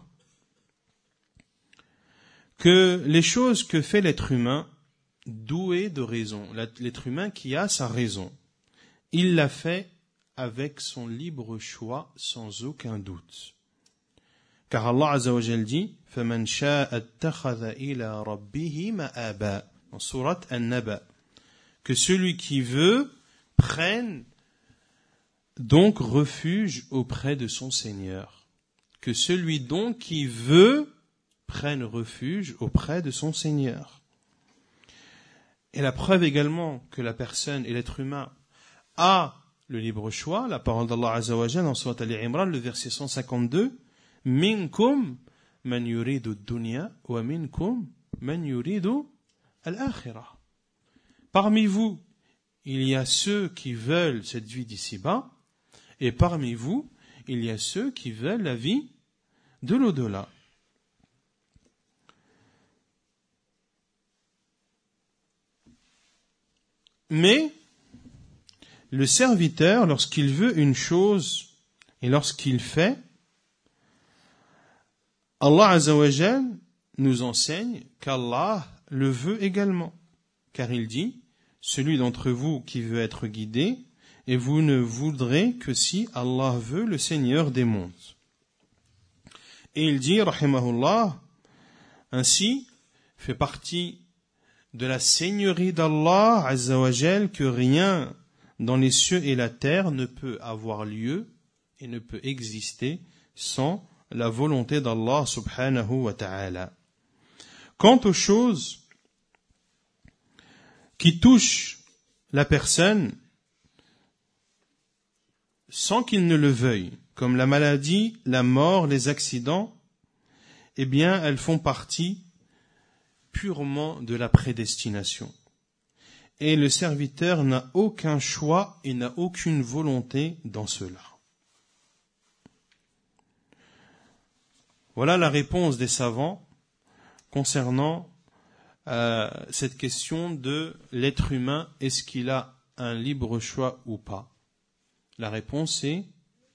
que les choses que fait l'être humain, doué de raison, l'être humain qui a sa raison, il l'a fait avec son libre choix, sans aucun doute. Car Allah Azza wa Jal dit, فَمَنْ شَاءَ اتَّخَذَ إِلَى رَبِّهِ مَآبًا, en sourate An-Naba, que celui qui veut prenne donc refuge auprès de son Seigneur. Que celui donc qui veut prenne refuge auprès de son Seigneur. Et la preuve également que la personne et l'être humain a le libre choix, la parole d'Allah Azza wa Jalla dans Surat Al-Imran, le verset cent cinquante-deux, Minkum man yuridu ad-dunya wa minkum man yuridu al-akhirah. Parmi vous, il y a ceux qui veulent cette vie d'ici-bas, et parmi vous, il y a ceux qui veulent la vie de l'au-delà. Mais le serviteur, lorsqu'il veut une chose et lorsqu'il fait, Allah Azza wa Jal nous enseigne qu'Allah le veut également. Car il dit, celui d'entre vous qui veut être guidé, et vous ne voudrez que si Allah veut, le Seigneur des mondes. Et il dit, rahimahullah, ainsi fait partie de la seigneurie d'Allah Azza wa Jal que rien dans les cieux et la terre ne peut avoir lieu et ne peut exister sans la volonté d'Allah subhanahu wa ta'ala. Quant aux choses qui touchent la personne sans qu'il ne le veuille, comme la maladie, la mort, les accidents, eh bien, elles font partie purement de la prédestination. Et le serviteur n'a aucun choix et n'a aucune volonté dans cela. Voilà la réponse des savants concernant euh, cette question de l'être humain, est-ce qu'il a un libre choix ou pas? La réponse est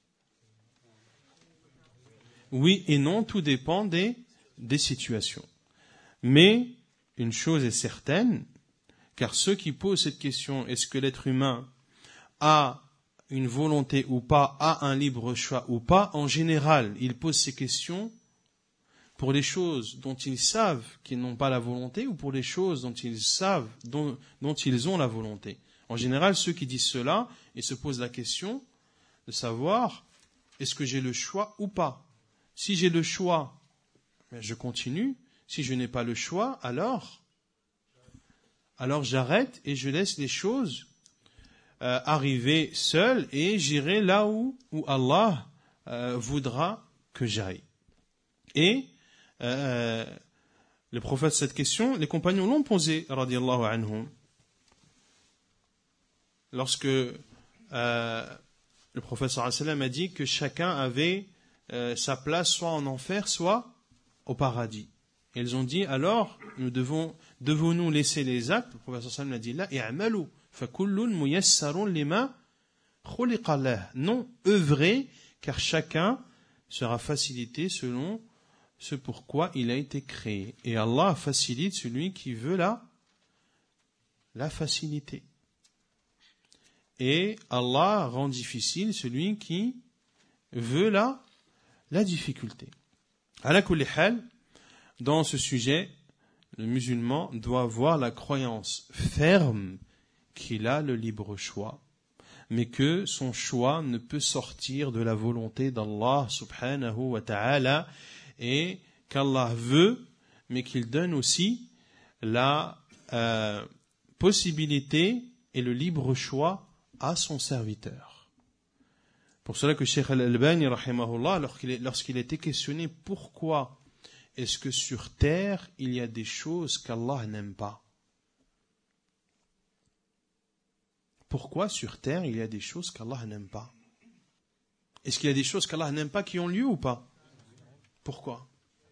oui et non, tout dépend des, des situations. Mais une chose est certaine, car ceux qui posent cette question, est-ce que l'être humain a une volonté ou pas, a un libre choix ou pas, en général, ils posent ces questions pour les choses dont ils savent qu'ils n'ont pas la volonté ou pour les choses dont ils savent, dont, dont ils ont la volonté. En général, ceux qui disent cela, ils se posent la question de savoir, est-ce que j'ai le choix ou pas? Si j'ai le choix, je continue. Si je n'ai pas le choix, alors, alors j'arrête et je laisse les choses euh, arriver seules et j'irai là où, où Allah euh, voudra que j'aille. Et euh, le prophète, cette question, les compagnons l'ont posée, radiyallahu anhum. Lorsque euh, le prophète sallallahu alayhi wa sallam a dit que chacun avait euh, sa place soit en enfer, soit au paradis. Et ils ont dit, alors, nous devons, devons-nous laisser les actes? Le prophète sallallahu alayhi wa sallam a dit, la i'malu, fa kullun muyassarun lima khuliqa lah. Non, œuvrez, car chacun sera facilité selon ce pourquoi il a été créé. Et Allah facilite celui qui veut la, la facilité. Et Allah rend difficile celui qui veut la, la difficulté. Ala kulli hal, dans ce sujet, le musulman doit avoir la croyance ferme qu'il a le libre choix, mais que son choix ne peut sortir de la volonté d'Allah subhanahu wa ta'ala, et qu'Allah veut, mais qu'il donne aussi la euh, possibilité et le libre choix à son serviteur. Pour cela que Cheikh Al-Albani, rahimahullah, lorsqu'il, lorsqu'il était questionné pourquoi est-ce que sur terre il y a des choses qu'Allah n'aime pas, pourquoi sur terre il y a des choses qu'Allah n'aime pas, est-ce qu'il y a des choses qu'Allah n'aime pas qui ont lieu ou pas? Pourquoi?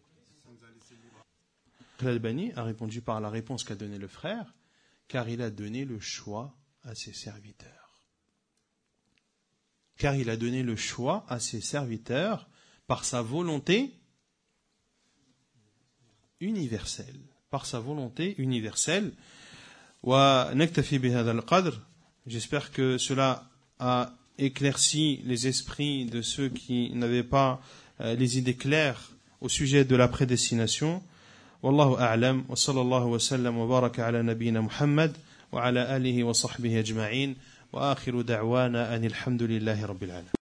Al-Albani a répondu par la réponse qu'a donnée le frère, car il a donné le choix à ses serviteurs. Car il a donné le choix à ses serviteurs par sa volonté universelle. Par sa volonté universelle. Wa naktafi bihadha al-qadr. J'espère que cela a éclairci les esprits de ceux qui n'avaient pas euh, les idées claires au sujet de la prédestination. Wallahu a'lam wa sallallahu wa sallam wa baraka ala nabiyyina Muhammad wa ala alihi wa sahbihi ajma'in wa akhiru da'wana anil hamdulillahi rabbil alamin.